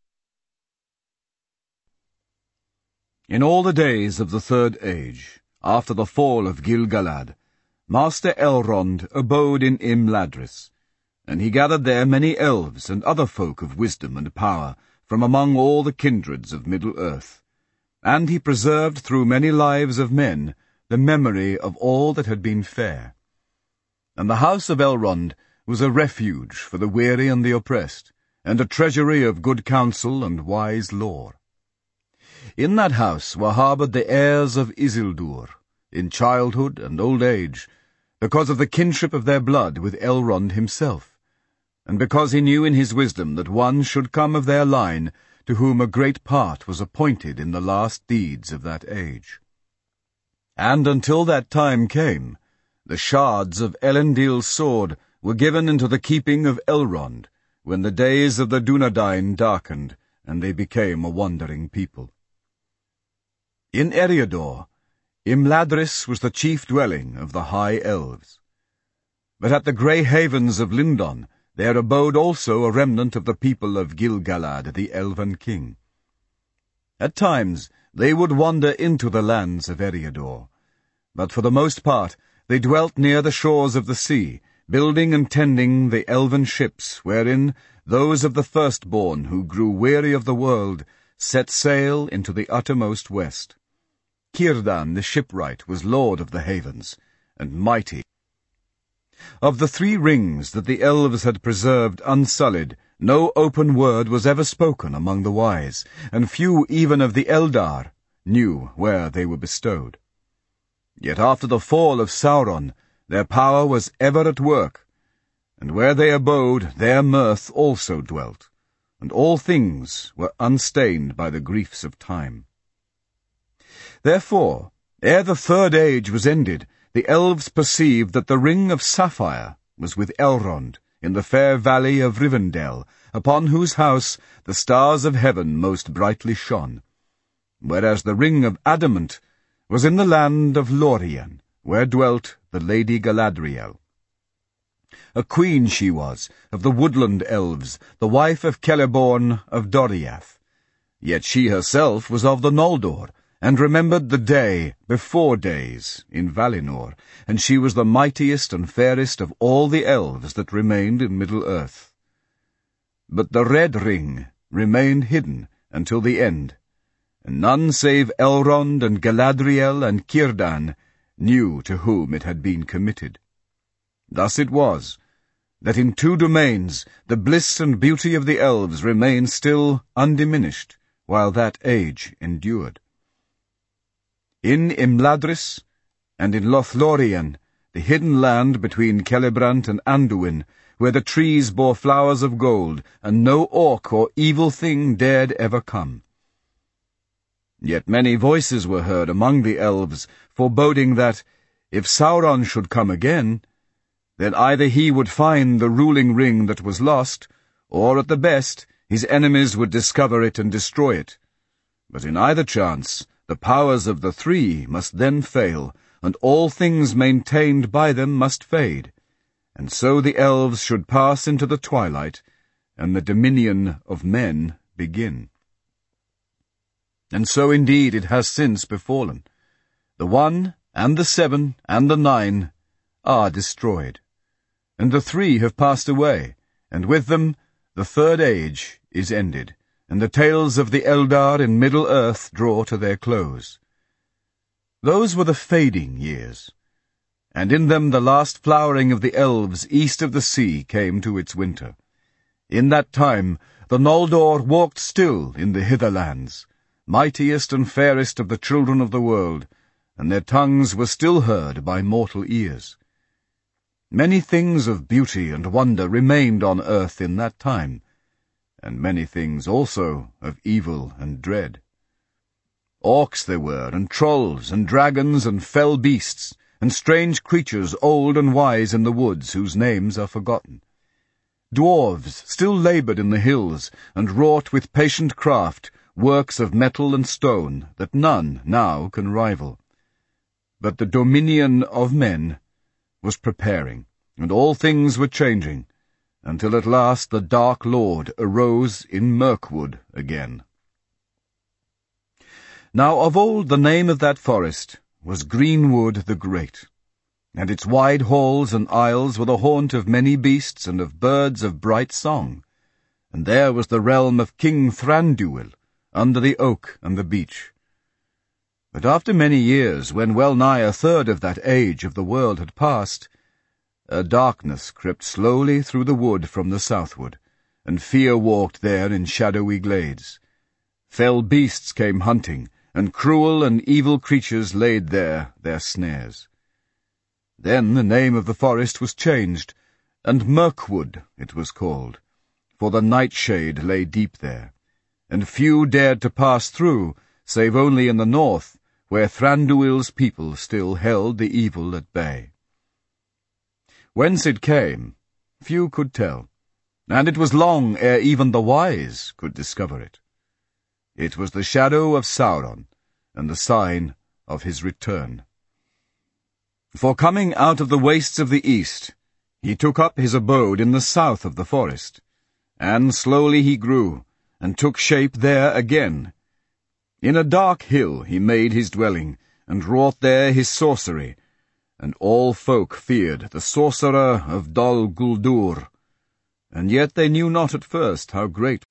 In all the days of the Third Age, after the fall of Gil-galad, Master Elrond abode in Imladris, and he gathered there many elves and other folk of wisdom and power from among all the kindreds of Middle-earth, and he preserved through many lives of men the memory of all that had been fair. And the house of Elrond was a refuge for the weary and the oppressed, and a treasury of good counsel and wise lore. In that house were harboured the heirs of Isildur, in childhood and old age, because of the kinship of their blood with Elrond himself, and because he knew in his wisdom that one should come of their line to whom a great part was appointed in the last deeds of that age. And until that time came, the shards of Elendil's sword were given into the keeping of Elrond, when the days of the Dunedain darkened, and they became a wandering people. In Eriador, Imladris was the chief dwelling of the high elves. But at the grey havens of Lindon there abode also a remnant of the people of Gil-galad, the elven king. At times they would wander into the lands of Eriador, but for the most part they dwelt near the shores of the sea, building and tending the elven ships wherein those of the firstborn who grew weary of the world set sail into the uttermost west. Círdan the shipwright was lord of the havens, and mighty. Of the three rings that the elves had preserved unsullied, no open word was ever spoken among the wise, and few even of the Eldar knew where they were bestowed. Yet after the fall of Sauron, their power was ever at work, and where they abode their mirth also dwelt, and all things were unstained by the griefs of time. Therefore, ere the Third Age was ended, the elves perceived that the ring of sapphire was with Elrond, in the fair valley of Rivendell, upon whose house the stars of heaven most brightly shone, whereas the ring of adamant was in the land of Lorien, where dwelt the Lady Galadriel. A queen she was, of the woodland elves, the wife of Celeborn of Doriath. Yet she herself was of the Noldor, and remembered the day before days in Valinor, and she was the mightiest and fairest of all the elves that remained in Middle-earth. But the red ring remained hidden until the end, and none save Elrond and Galadriel and Círdan knew to whom it had been committed. Thus it was, that in two domains the bliss and beauty of the elves remained still undiminished, while that age endured. In Imladris and in Lothlorien, the hidden land between Celebrant and Anduin, where the trees bore flowers of gold, and no orc or evil thing dared ever come. Yet many voices were heard among the elves, foreboding that, if Sauron should come again, then either he would find the ruling ring that was lost, or at the best his enemies would discover it and destroy it. But in either chance, the powers of the three must then fail, and all things maintained by them must fade, and so the elves should pass into the twilight, and the dominion of men begin. And so indeed it has since befallen. The One, and the Seven, and the Nine are destroyed, and the Three have passed away, and with them the Third Age is ended, and the tales of the Eldar in Middle-earth draw to their close. Those were the fading years, and in them the last flowering of the elves east of the sea came to its winter. In that time the Noldor walked still in the hitherlands, mightiest and fairest of the children of the world, and their tongues were still heard by mortal ears. Many things of beauty and wonder remained on earth in that time, and many things also of evil and dread. Orcs there were, and trolls, and dragons, and fell beasts, and strange creatures old and wise in the woods whose names are forgotten. Dwarves still laboured in the hills, and wrought with patient craft works of metal and stone that none now can rival. But the dominion of men was preparing, and all things were changing, until at last the Dark Lord arose in Mirkwood again. Now of old the name of that forest was Greenwood the Great, and its wide halls and aisles were the haunt of many beasts and of birds of bright song, and there was the realm of King Thranduil, under the oak and the beech. But after many years, when well nigh a third of that age of the world had passed, a darkness crept slowly through the wood from the southward, and fear walked there in shadowy glades. Fell beasts came hunting, and cruel and evil creatures laid there their snares. Then the name of the forest was changed, and Mirkwood it was called, for the nightshade lay deep there, and few dared to pass through, save only in the north, where Thranduil's people still held the evil at bay. Whence it came, few could tell, and it was long ere even the wise could discover it. It was the shadow of Sauron, and the sign of his return. For coming out of the wastes of the east, he took up his abode in the south of the forest, and slowly he grew, and took shape there again. In a dark hill he made his dwelling, and wrought there his sorcery, and all folk feared the sorcerer of Dol Guldur, and yet they knew not at first how great.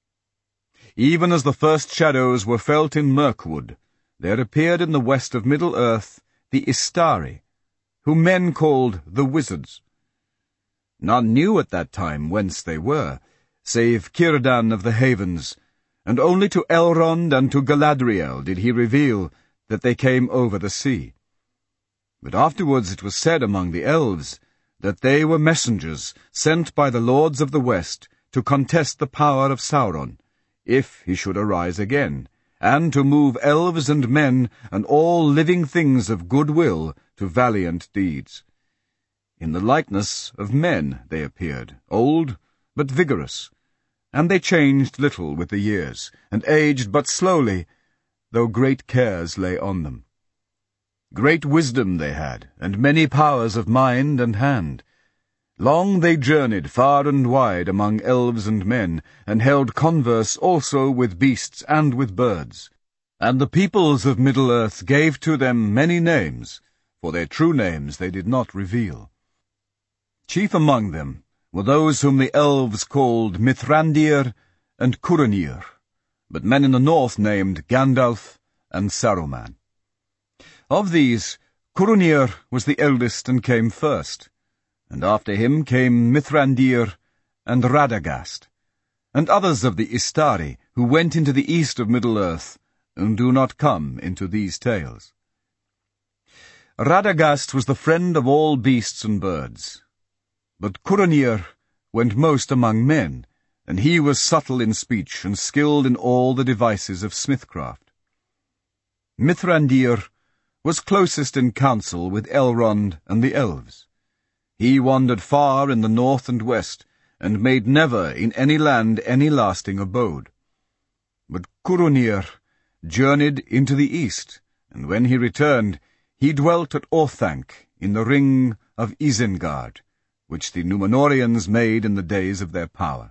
Even as the first shadows were felt in Mirkwood, there appeared in the west of Middle-earth the Istari, whom men called the Wizards. None knew at that time whence they were, save Círdan of the Havens, and only to Elrond and to Galadriel did he reveal that they came over the sea. But afterwards it was said among the elves that they were messengers sent by the lords of the west to contest the power of Sauron, if he should arise again, and to move elves and men and all living things of good will to valiant deeds. In the likeness of men they appeared, old but vigorous, and they changed little with the years, and aged but slowly, though great cares lay on them. Great wisdom they had, and many powers of mind and hand. Long they journeyed far and wide among elves and men, and held converse also with beasts and with birds. And the peoples of Middle-earth gave to them many names, for their true names they did not reveal. Chief among them were those whom the elves called Mithrandir and Curunir, but men in the north named Gandalf and Saruman. Of these, Curunir was the eldest and came first, and after him came Mithrandir and Radagast, and others of the Istari, who went into the east of Middle-earth, and do not come into these tales. Radagast was the friend of all beasts and birds, but Curunir went most among men, and he was subtle in speech and skilled in all the devices of smithcraft. Mithrandir was closest in council with Elrond and the elves. He wandered far in the north and west, and made never in any land any lasting abode. But Curunir journeyed into the east, and when he returned, he dwelt at Orthanc in the ring of Isengard, which the Númenóreans made in the days of their power.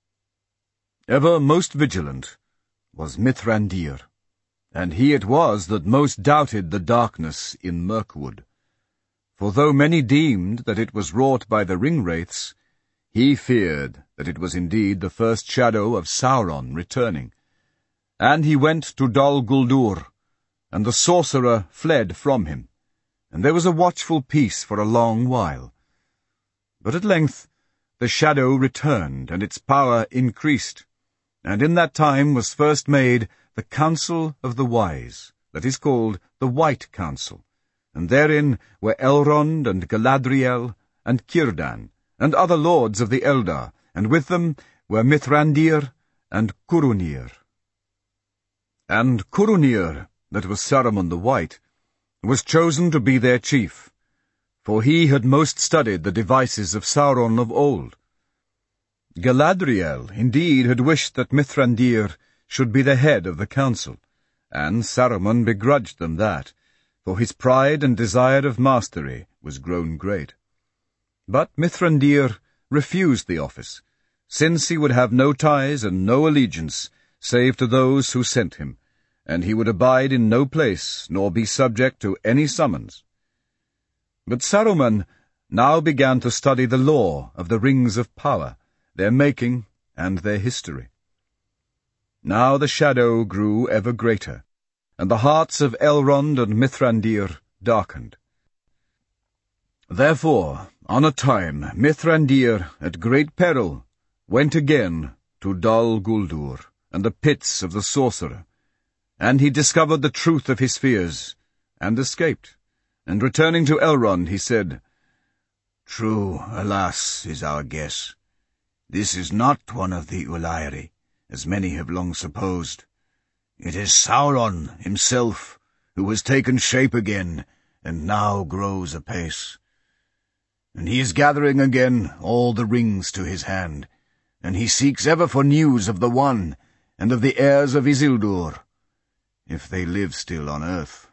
Ever most vigilant was Mithrandir, and he it was that most doubted the darkness in Mirkwood. For though many deemed that it was wrought by the ring-wraiths, he feared that it was indeed the first shadow of Sauron returning. And he went to Dol Guldur, and the sorcerer fled from him, and there was a watchful peace for a long while. But at length the shadow returned, and its power increased, and in that time was first made the Council of the Wise, that is called the White Council, and therein were Elrond and Galadriel and Círdan, and other lords of the Eldar, and with them were Mithrandir and Curunir. And Curunir, that was Saruman the White, was chosen to be their chief, for he had most studied the devices of Sauron of old. Galadriel indeed had wished that Mithrandir should be the head of the council, and Saruman begrudged them that, for his pride and desire of mastery was grown great. But Mithrandir refused the office, since he would have no ties and no allegiance, save to those who sent him, and he would abide in no place, nor be subject to any summons. But Saruman now began to study the lore of the Rings of Power, their making and their history. Now the shadow grew ever greater, and the hearts of Elrond and Mithrandir darkened. Therefore, on a time, Mithrandir, at great peril, went again to Dol Guldur, and the pits of the sorcerer, and he discovered the truth of his fears, and escaped. And returning to Elrond, he said, "True, alas, is our guess. This is not one of the Ulairi, as many have long supposed. It is Sauron himself, who has taken shape again, and now grows apace. And he is gathering again all the rings to his hand, and he seeks ever for news of the One, and of the heirs of Isildur, if they live still on earth."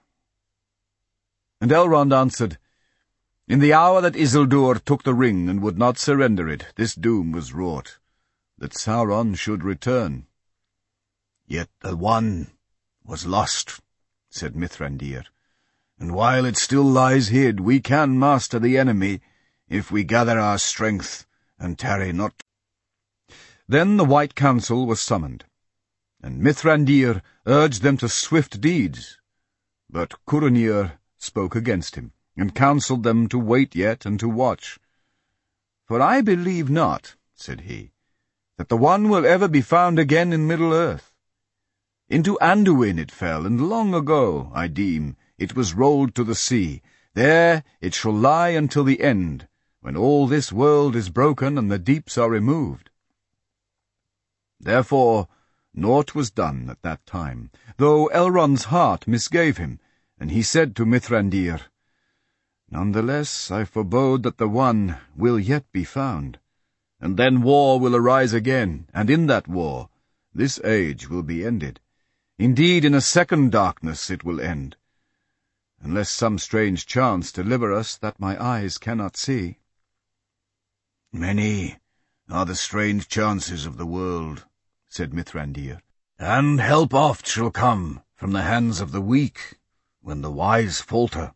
And Elrond answered, "In the hour that Isildur took the ring and would not surrender it, this doom was wrought, that Sauron should return." "Yet the One was lost," said Mithrandir, "and while it still lies hid, we can master the enemy, if we gather our strength and tarry not." Then the White Council was summoned, and Mithrandir urged them to swift deeds, but Curunir spoke against him, and counselled them to wait yet and to watch. "For I believe not," said he, "that the One will ever be found again in Middle-earth. Into Anduin it fell, and long ago, I deem, it was rolled to the sea. There it shall lie until the end, when all this world is broken and the deeps are removed. Therefore, Naught was done at that time, though Elrond's heart misgave him, and he said to Mithrandir, "None the less I forebode that the one will yet be found, and then war will arise again, and in that war this age will be ended. Indeed, in a second darkness it will end, unless some strange chance deliver us that my eyes cannot see." "Many are the strange chances of the world," said Mithrandir, "and help oft shall come from the hands of the weak when the wise falter."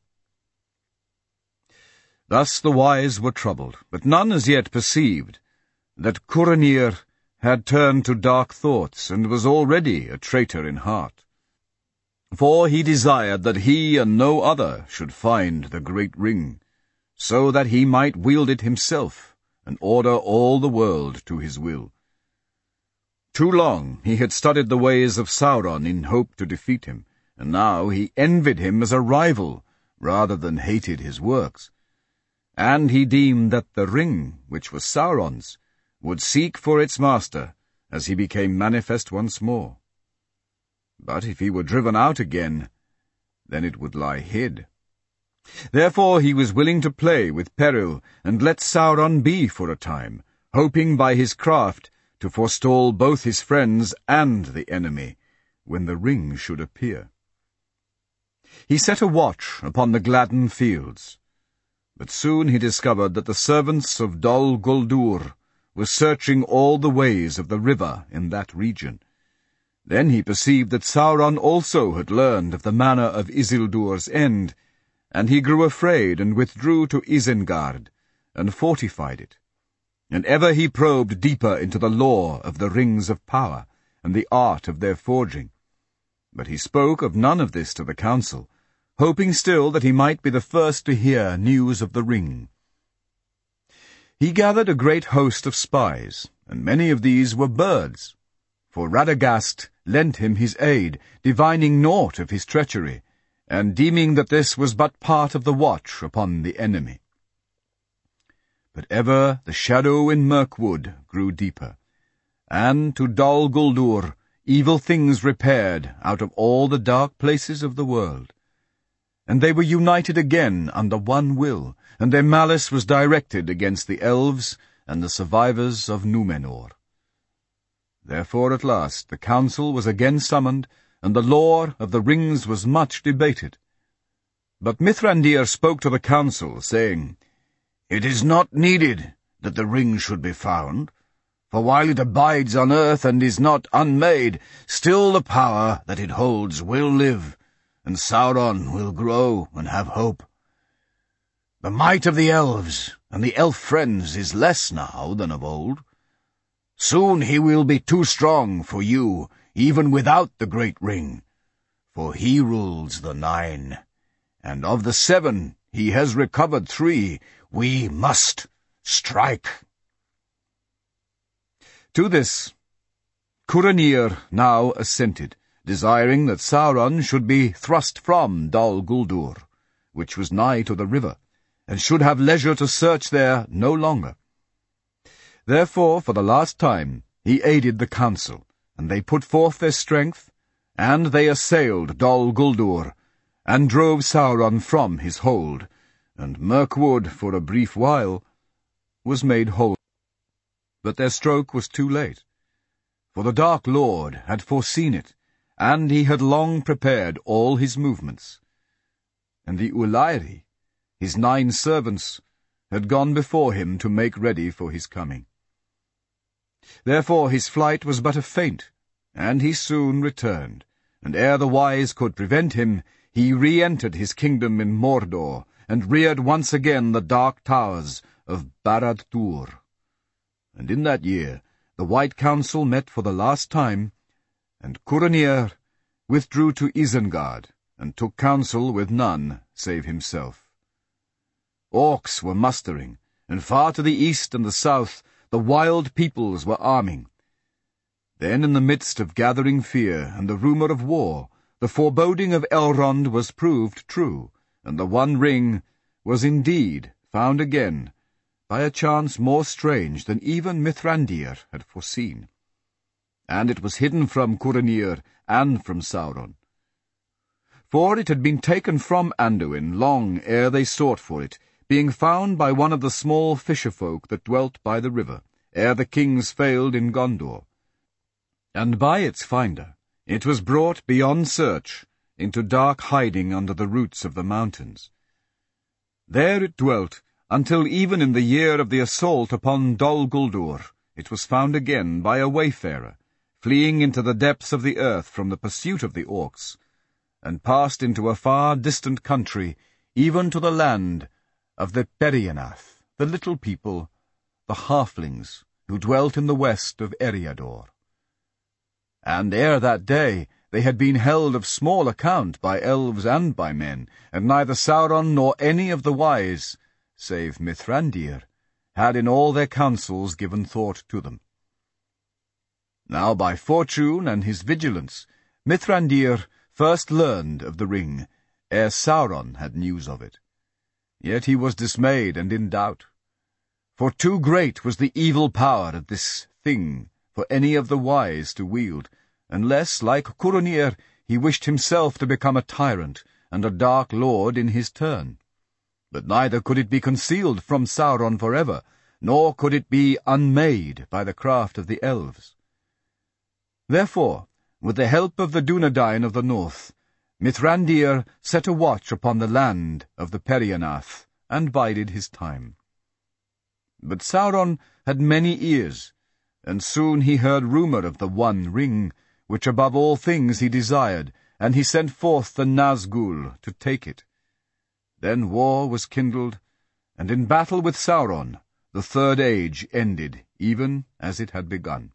Thus the wise were troubled, but none as yet perceived that Curanir had turned to dark thoughts and was already a traitor in heart. For he desired that he and no other should find the great ring, so that he might wield it himself and order all the world to his will. Too long he had studied the ways of Sauron in hope to defeat him, and now he envied him as a rival rather than hated his works. And he deemed that the ring, which was Sauron's, would seek for its master as he became manifest once more. But if he were driven out again, then it would lie hid. Therefore he was willing to play with peril and let Sauron be for a time, hoping by his craft to forestall both his friends and the enemy when the ring should appear. He set a watch upon the Gladden fields, but soon he discovered that the servants of Dol Guldur were searching all the ways of the river in that region. Then he perceived that Sauron also had learned of the manner of Isildur's end, and he grew afraid and withdrew to Isengard and fortified it. And ever he probed deeper into the lore of the rings of power and the art of their forging. But he spoke of none of this to the council, hoping still that he might be the first to hear news of the ring. He gathered a great host of spies, and many of these were birds, for Radagast lent him his aid, divining naught of his treachery, and deeming that this was but part of the watch upon the enemy. But ever the shadow in Mirkwood grew deeper, and to Dol Guldur evil things repaired out of all the dark places of the world. And they were united again under one will, and their malice was directed against the elves and the survivors of Númenor. Therefore at last the council was again summoned, and the lore of the rings was much debated. But Mithrandir spoke to the council, saying, "It is not needed that the ring should be found, for while it abides on earth and is not unmade, still the power that it holds will live, and Sauron will grow and have hope. The might of the elves and the elf friends is less now than of old. Soon he will be too strong for you, even without the great ring, for he rules the Nine, and of the seven he has recovered three. We must strike." To this Curanir now assented, desiring that Sauron should be thrust from Dol Guldur, which was nigh to the river, and should have leisure to search there no longer. Therefore, for the last time, he aided the council, and they put forth their strength, and they assailed Dol Guldur, and drove Sauron from his hold, and Mirkwood, for a brief while, was made whole. But their stroke was too late, for the Dark Lord had foreseen it, and he had long prepared all his movements. And the Ulairi, his nine servants, had gone before him to make ready for his coming. Therefore his flight was but a feint, and he soon returned, and ere the wise could prevent him, he re-entered his kingdom in Mordor, and reared once again the dark towers of Barad-dûr. And in that year the White Council met for the last time, and Curanir withdrew to Isengard, and took counsel with none save himself. Orcs were mustering, and far to the east and the south the wild peoples were arming. Then, in the midst of gathering fear and the rumour of war, the foreboding of Elrond was proved true, and the One Ring was indeed found again, by a chance more strange than even Mithrandir had foreseen. and it was hidden from Curanir and from Sauron. For it had been taken from Anduin long ere they sought for it, being found by one of the small fisher-folk that dwelt by the river, ere the kings failed in Gondor. And by its finder it was brought beyond search, into dark hiding under the roots of the mountains. There it dwelt, until even in the year of the assault upon Dol Guldur it was found again by a wayfarer, fleeing into the depths of the earth from the pursuit of the orcs, and passed into a far distant country, even to the land of the Perianath, the little people, the halflings, who dwelt in the west of Eriador. And ere that day they had been held of small account by elves and by men, and neither Sauron nor any of the wise, save Mithrandir, had in all their counsels given thought to them. Now by fortune and his vigilance, Mithrandir first learned of the ring, ere Sauron had news of it. Yet he was dismayed and in doubt, for too great was the evil power of this thing for any of the wise to wield, unless, like Curanir, he wished himself to become a tyrant and a dark lord in his turn. But neither could it be concealed from Sauron forever, nor could it be unmade by the craft of the elves. Therefore, with the help of the Dunedain of the north, Mithrandir set a watch upon the land of the Perianath, and bided his time. But Sauron had many ears, and soon he heard rumour of the One Ring, which above all things he desired, and he sent forth the Nazgul to take it. Then war was kindled, and in battle with Sauron the Third Age ended, even as it had begun.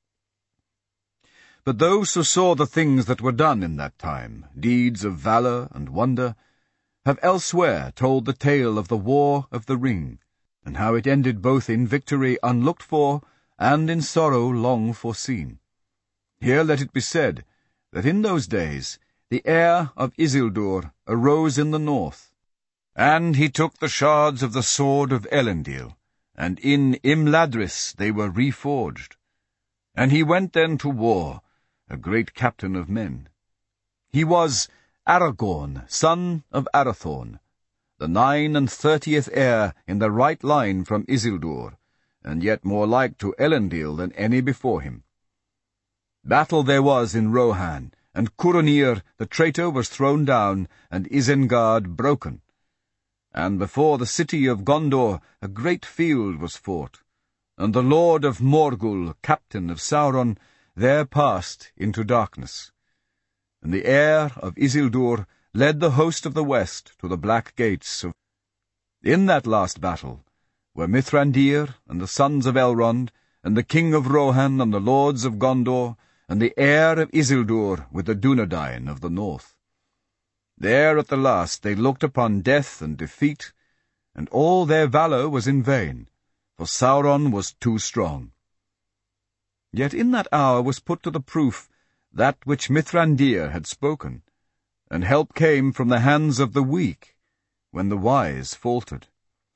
But those who saw the things that were done in that time, deeds of valour and wonder, have elsewhere told the tale of the War of the Ring, and how it ended both in victory unlooked for and in sorrow long foreseen. Here let it be said that in those days the heir of Isildur arose in the north, and he took the shards of the sword of Elendil, and in Imladris they were reforged. And he went then to war, a great captain of men. He was Aragorn, son of Arathorn, the nine and thirtieth heir in the right line from Isildur, and yet more like to Elendil than any before him. Battle there was in Rohan, and Curanir the traitor was thrown down, and Isengard broken. And before the city of Gondor a great field was fought, and the Lord of Morgul, captain of Sauron, there passed into darkness. And the heir of Isildur led the host of the west to the black gates of... In that last battle were Mithrandir, and the sons of Elrond, and the king of Rohan, and the lords of Gondor, and the heir of Isildur with the Dunedain of the north. There at the last they looked upon death and defeat, and all their valour was in vain, for Sauron was too strong. Yet in that hour was put to the proof that which Mithrandir had spoken, and help came from the hands of the weak, when the wise faltered.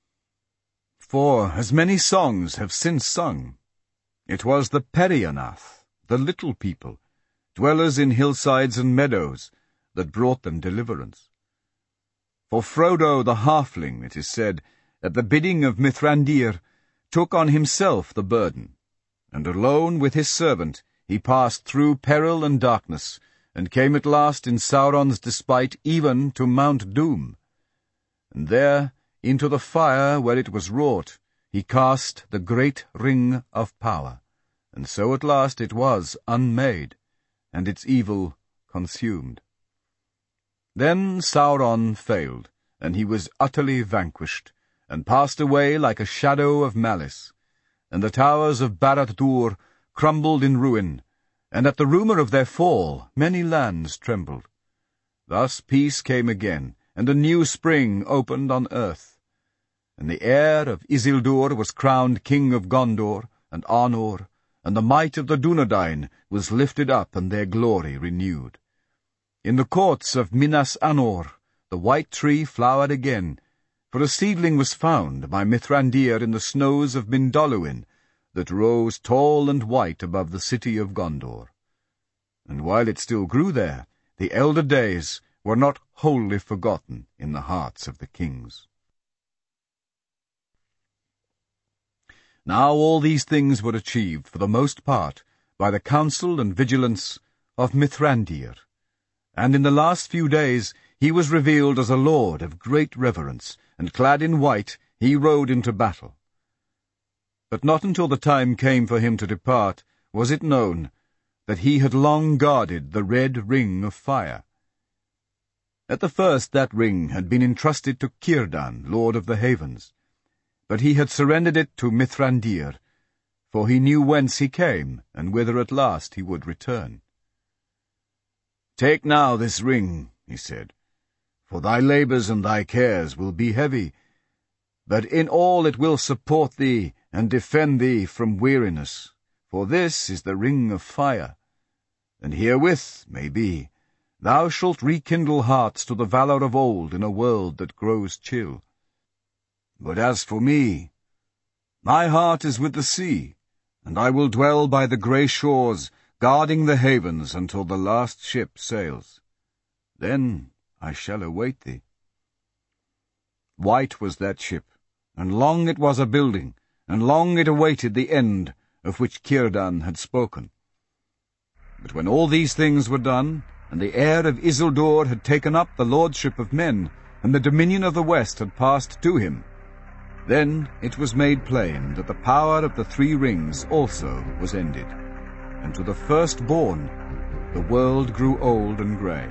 For, as many songs have since sung, it was the Perianath, the little people, dwellers in hillsides and meadows, that brought them deliverance. For Frodo the halfling, it is said, at the bidding of Mithrandir, took on himself the burden, and alone with his servant he passed through peril and darkness, and came at last in Sauron's despite even to Mount Doom. And there, into the fire where it was wrought, he cast the great ring of power, and so at last it was unmade, and its evil consumed. Then Sauron failed, and he was utterly vanquished, and passed away like a shadow of malice, and the towers of Barad-dûr crumbled in ruin, and at the rumour of their fall many lands trembled. Thus peace came again, and a new spring opened on earth. And the heir of Isildur was crowned king of Gondor and Arnor, and the might of the Dunedain was lifted up and their glory renewed. In the courts of Minas Anor the white tree flowered again, for a seedling was found by Mithrandir in the snows of Mindolluin, that rose tall and white above the city of Gondor. And while it still grew there, the elder days were not wholly forgotten in the hearts of the kings. Now all these things were achieved, for the most part, by the counsel and vigilance of Mithrandir, and in the last few days he was revealed as a lord of great reverence, and clad in white he rode into battle. But not until the time came for him to depart was it known that he had long guarded the red ring of fire. At the first that ring had been entrusted to Círdan, lord of the havens, but he had surrendered it to Mithrandir, for he knew whence he came, and whither at last he would return. "Take now this ring," he said, "for thy labours and thy cares will be heavy, but in all it will support thee and defend thee from weariness, for this is the ring of fire, and herewith, may be, thou shalt rekindle hearts to the valour of old in a world that grows chill. But as for me, my heart is with the sea, and I will dwell by the grey shores, guarding the havens until the last ship sails. Then I shall await thee." White was that ship, and long it was a-building, and long it awaited the end of which Círdan had spoken. But when all these things were done, and the heir of Isildur had taken up the lordship of men, and the dominion of the west had passed to him, then it was made plain that the power of the three rings also was ended, and to the firstborn the world grew old and grey.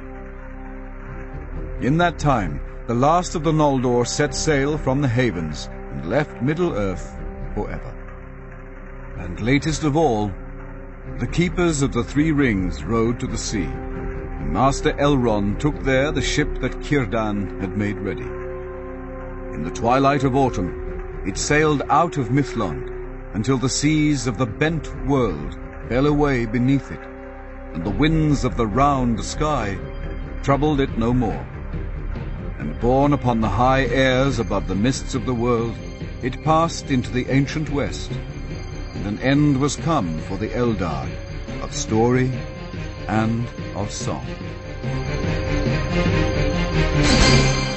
In that time the last of the Noldor set sail from the havens, and left Middle-earth forever. And latest of all, the keepers of the three rings rode to the sea, and Master Elrond took there the ship that Círdan had made ready. In the twilight of autumn it sailed out of Mithlond, until the seas of the bent world fell away beneath it, and the winds of the round sky troubled it no more. And borne upon the high airs above the mists of the world, it passed into the ancient west, and an end was come for the Eldar of story and of song.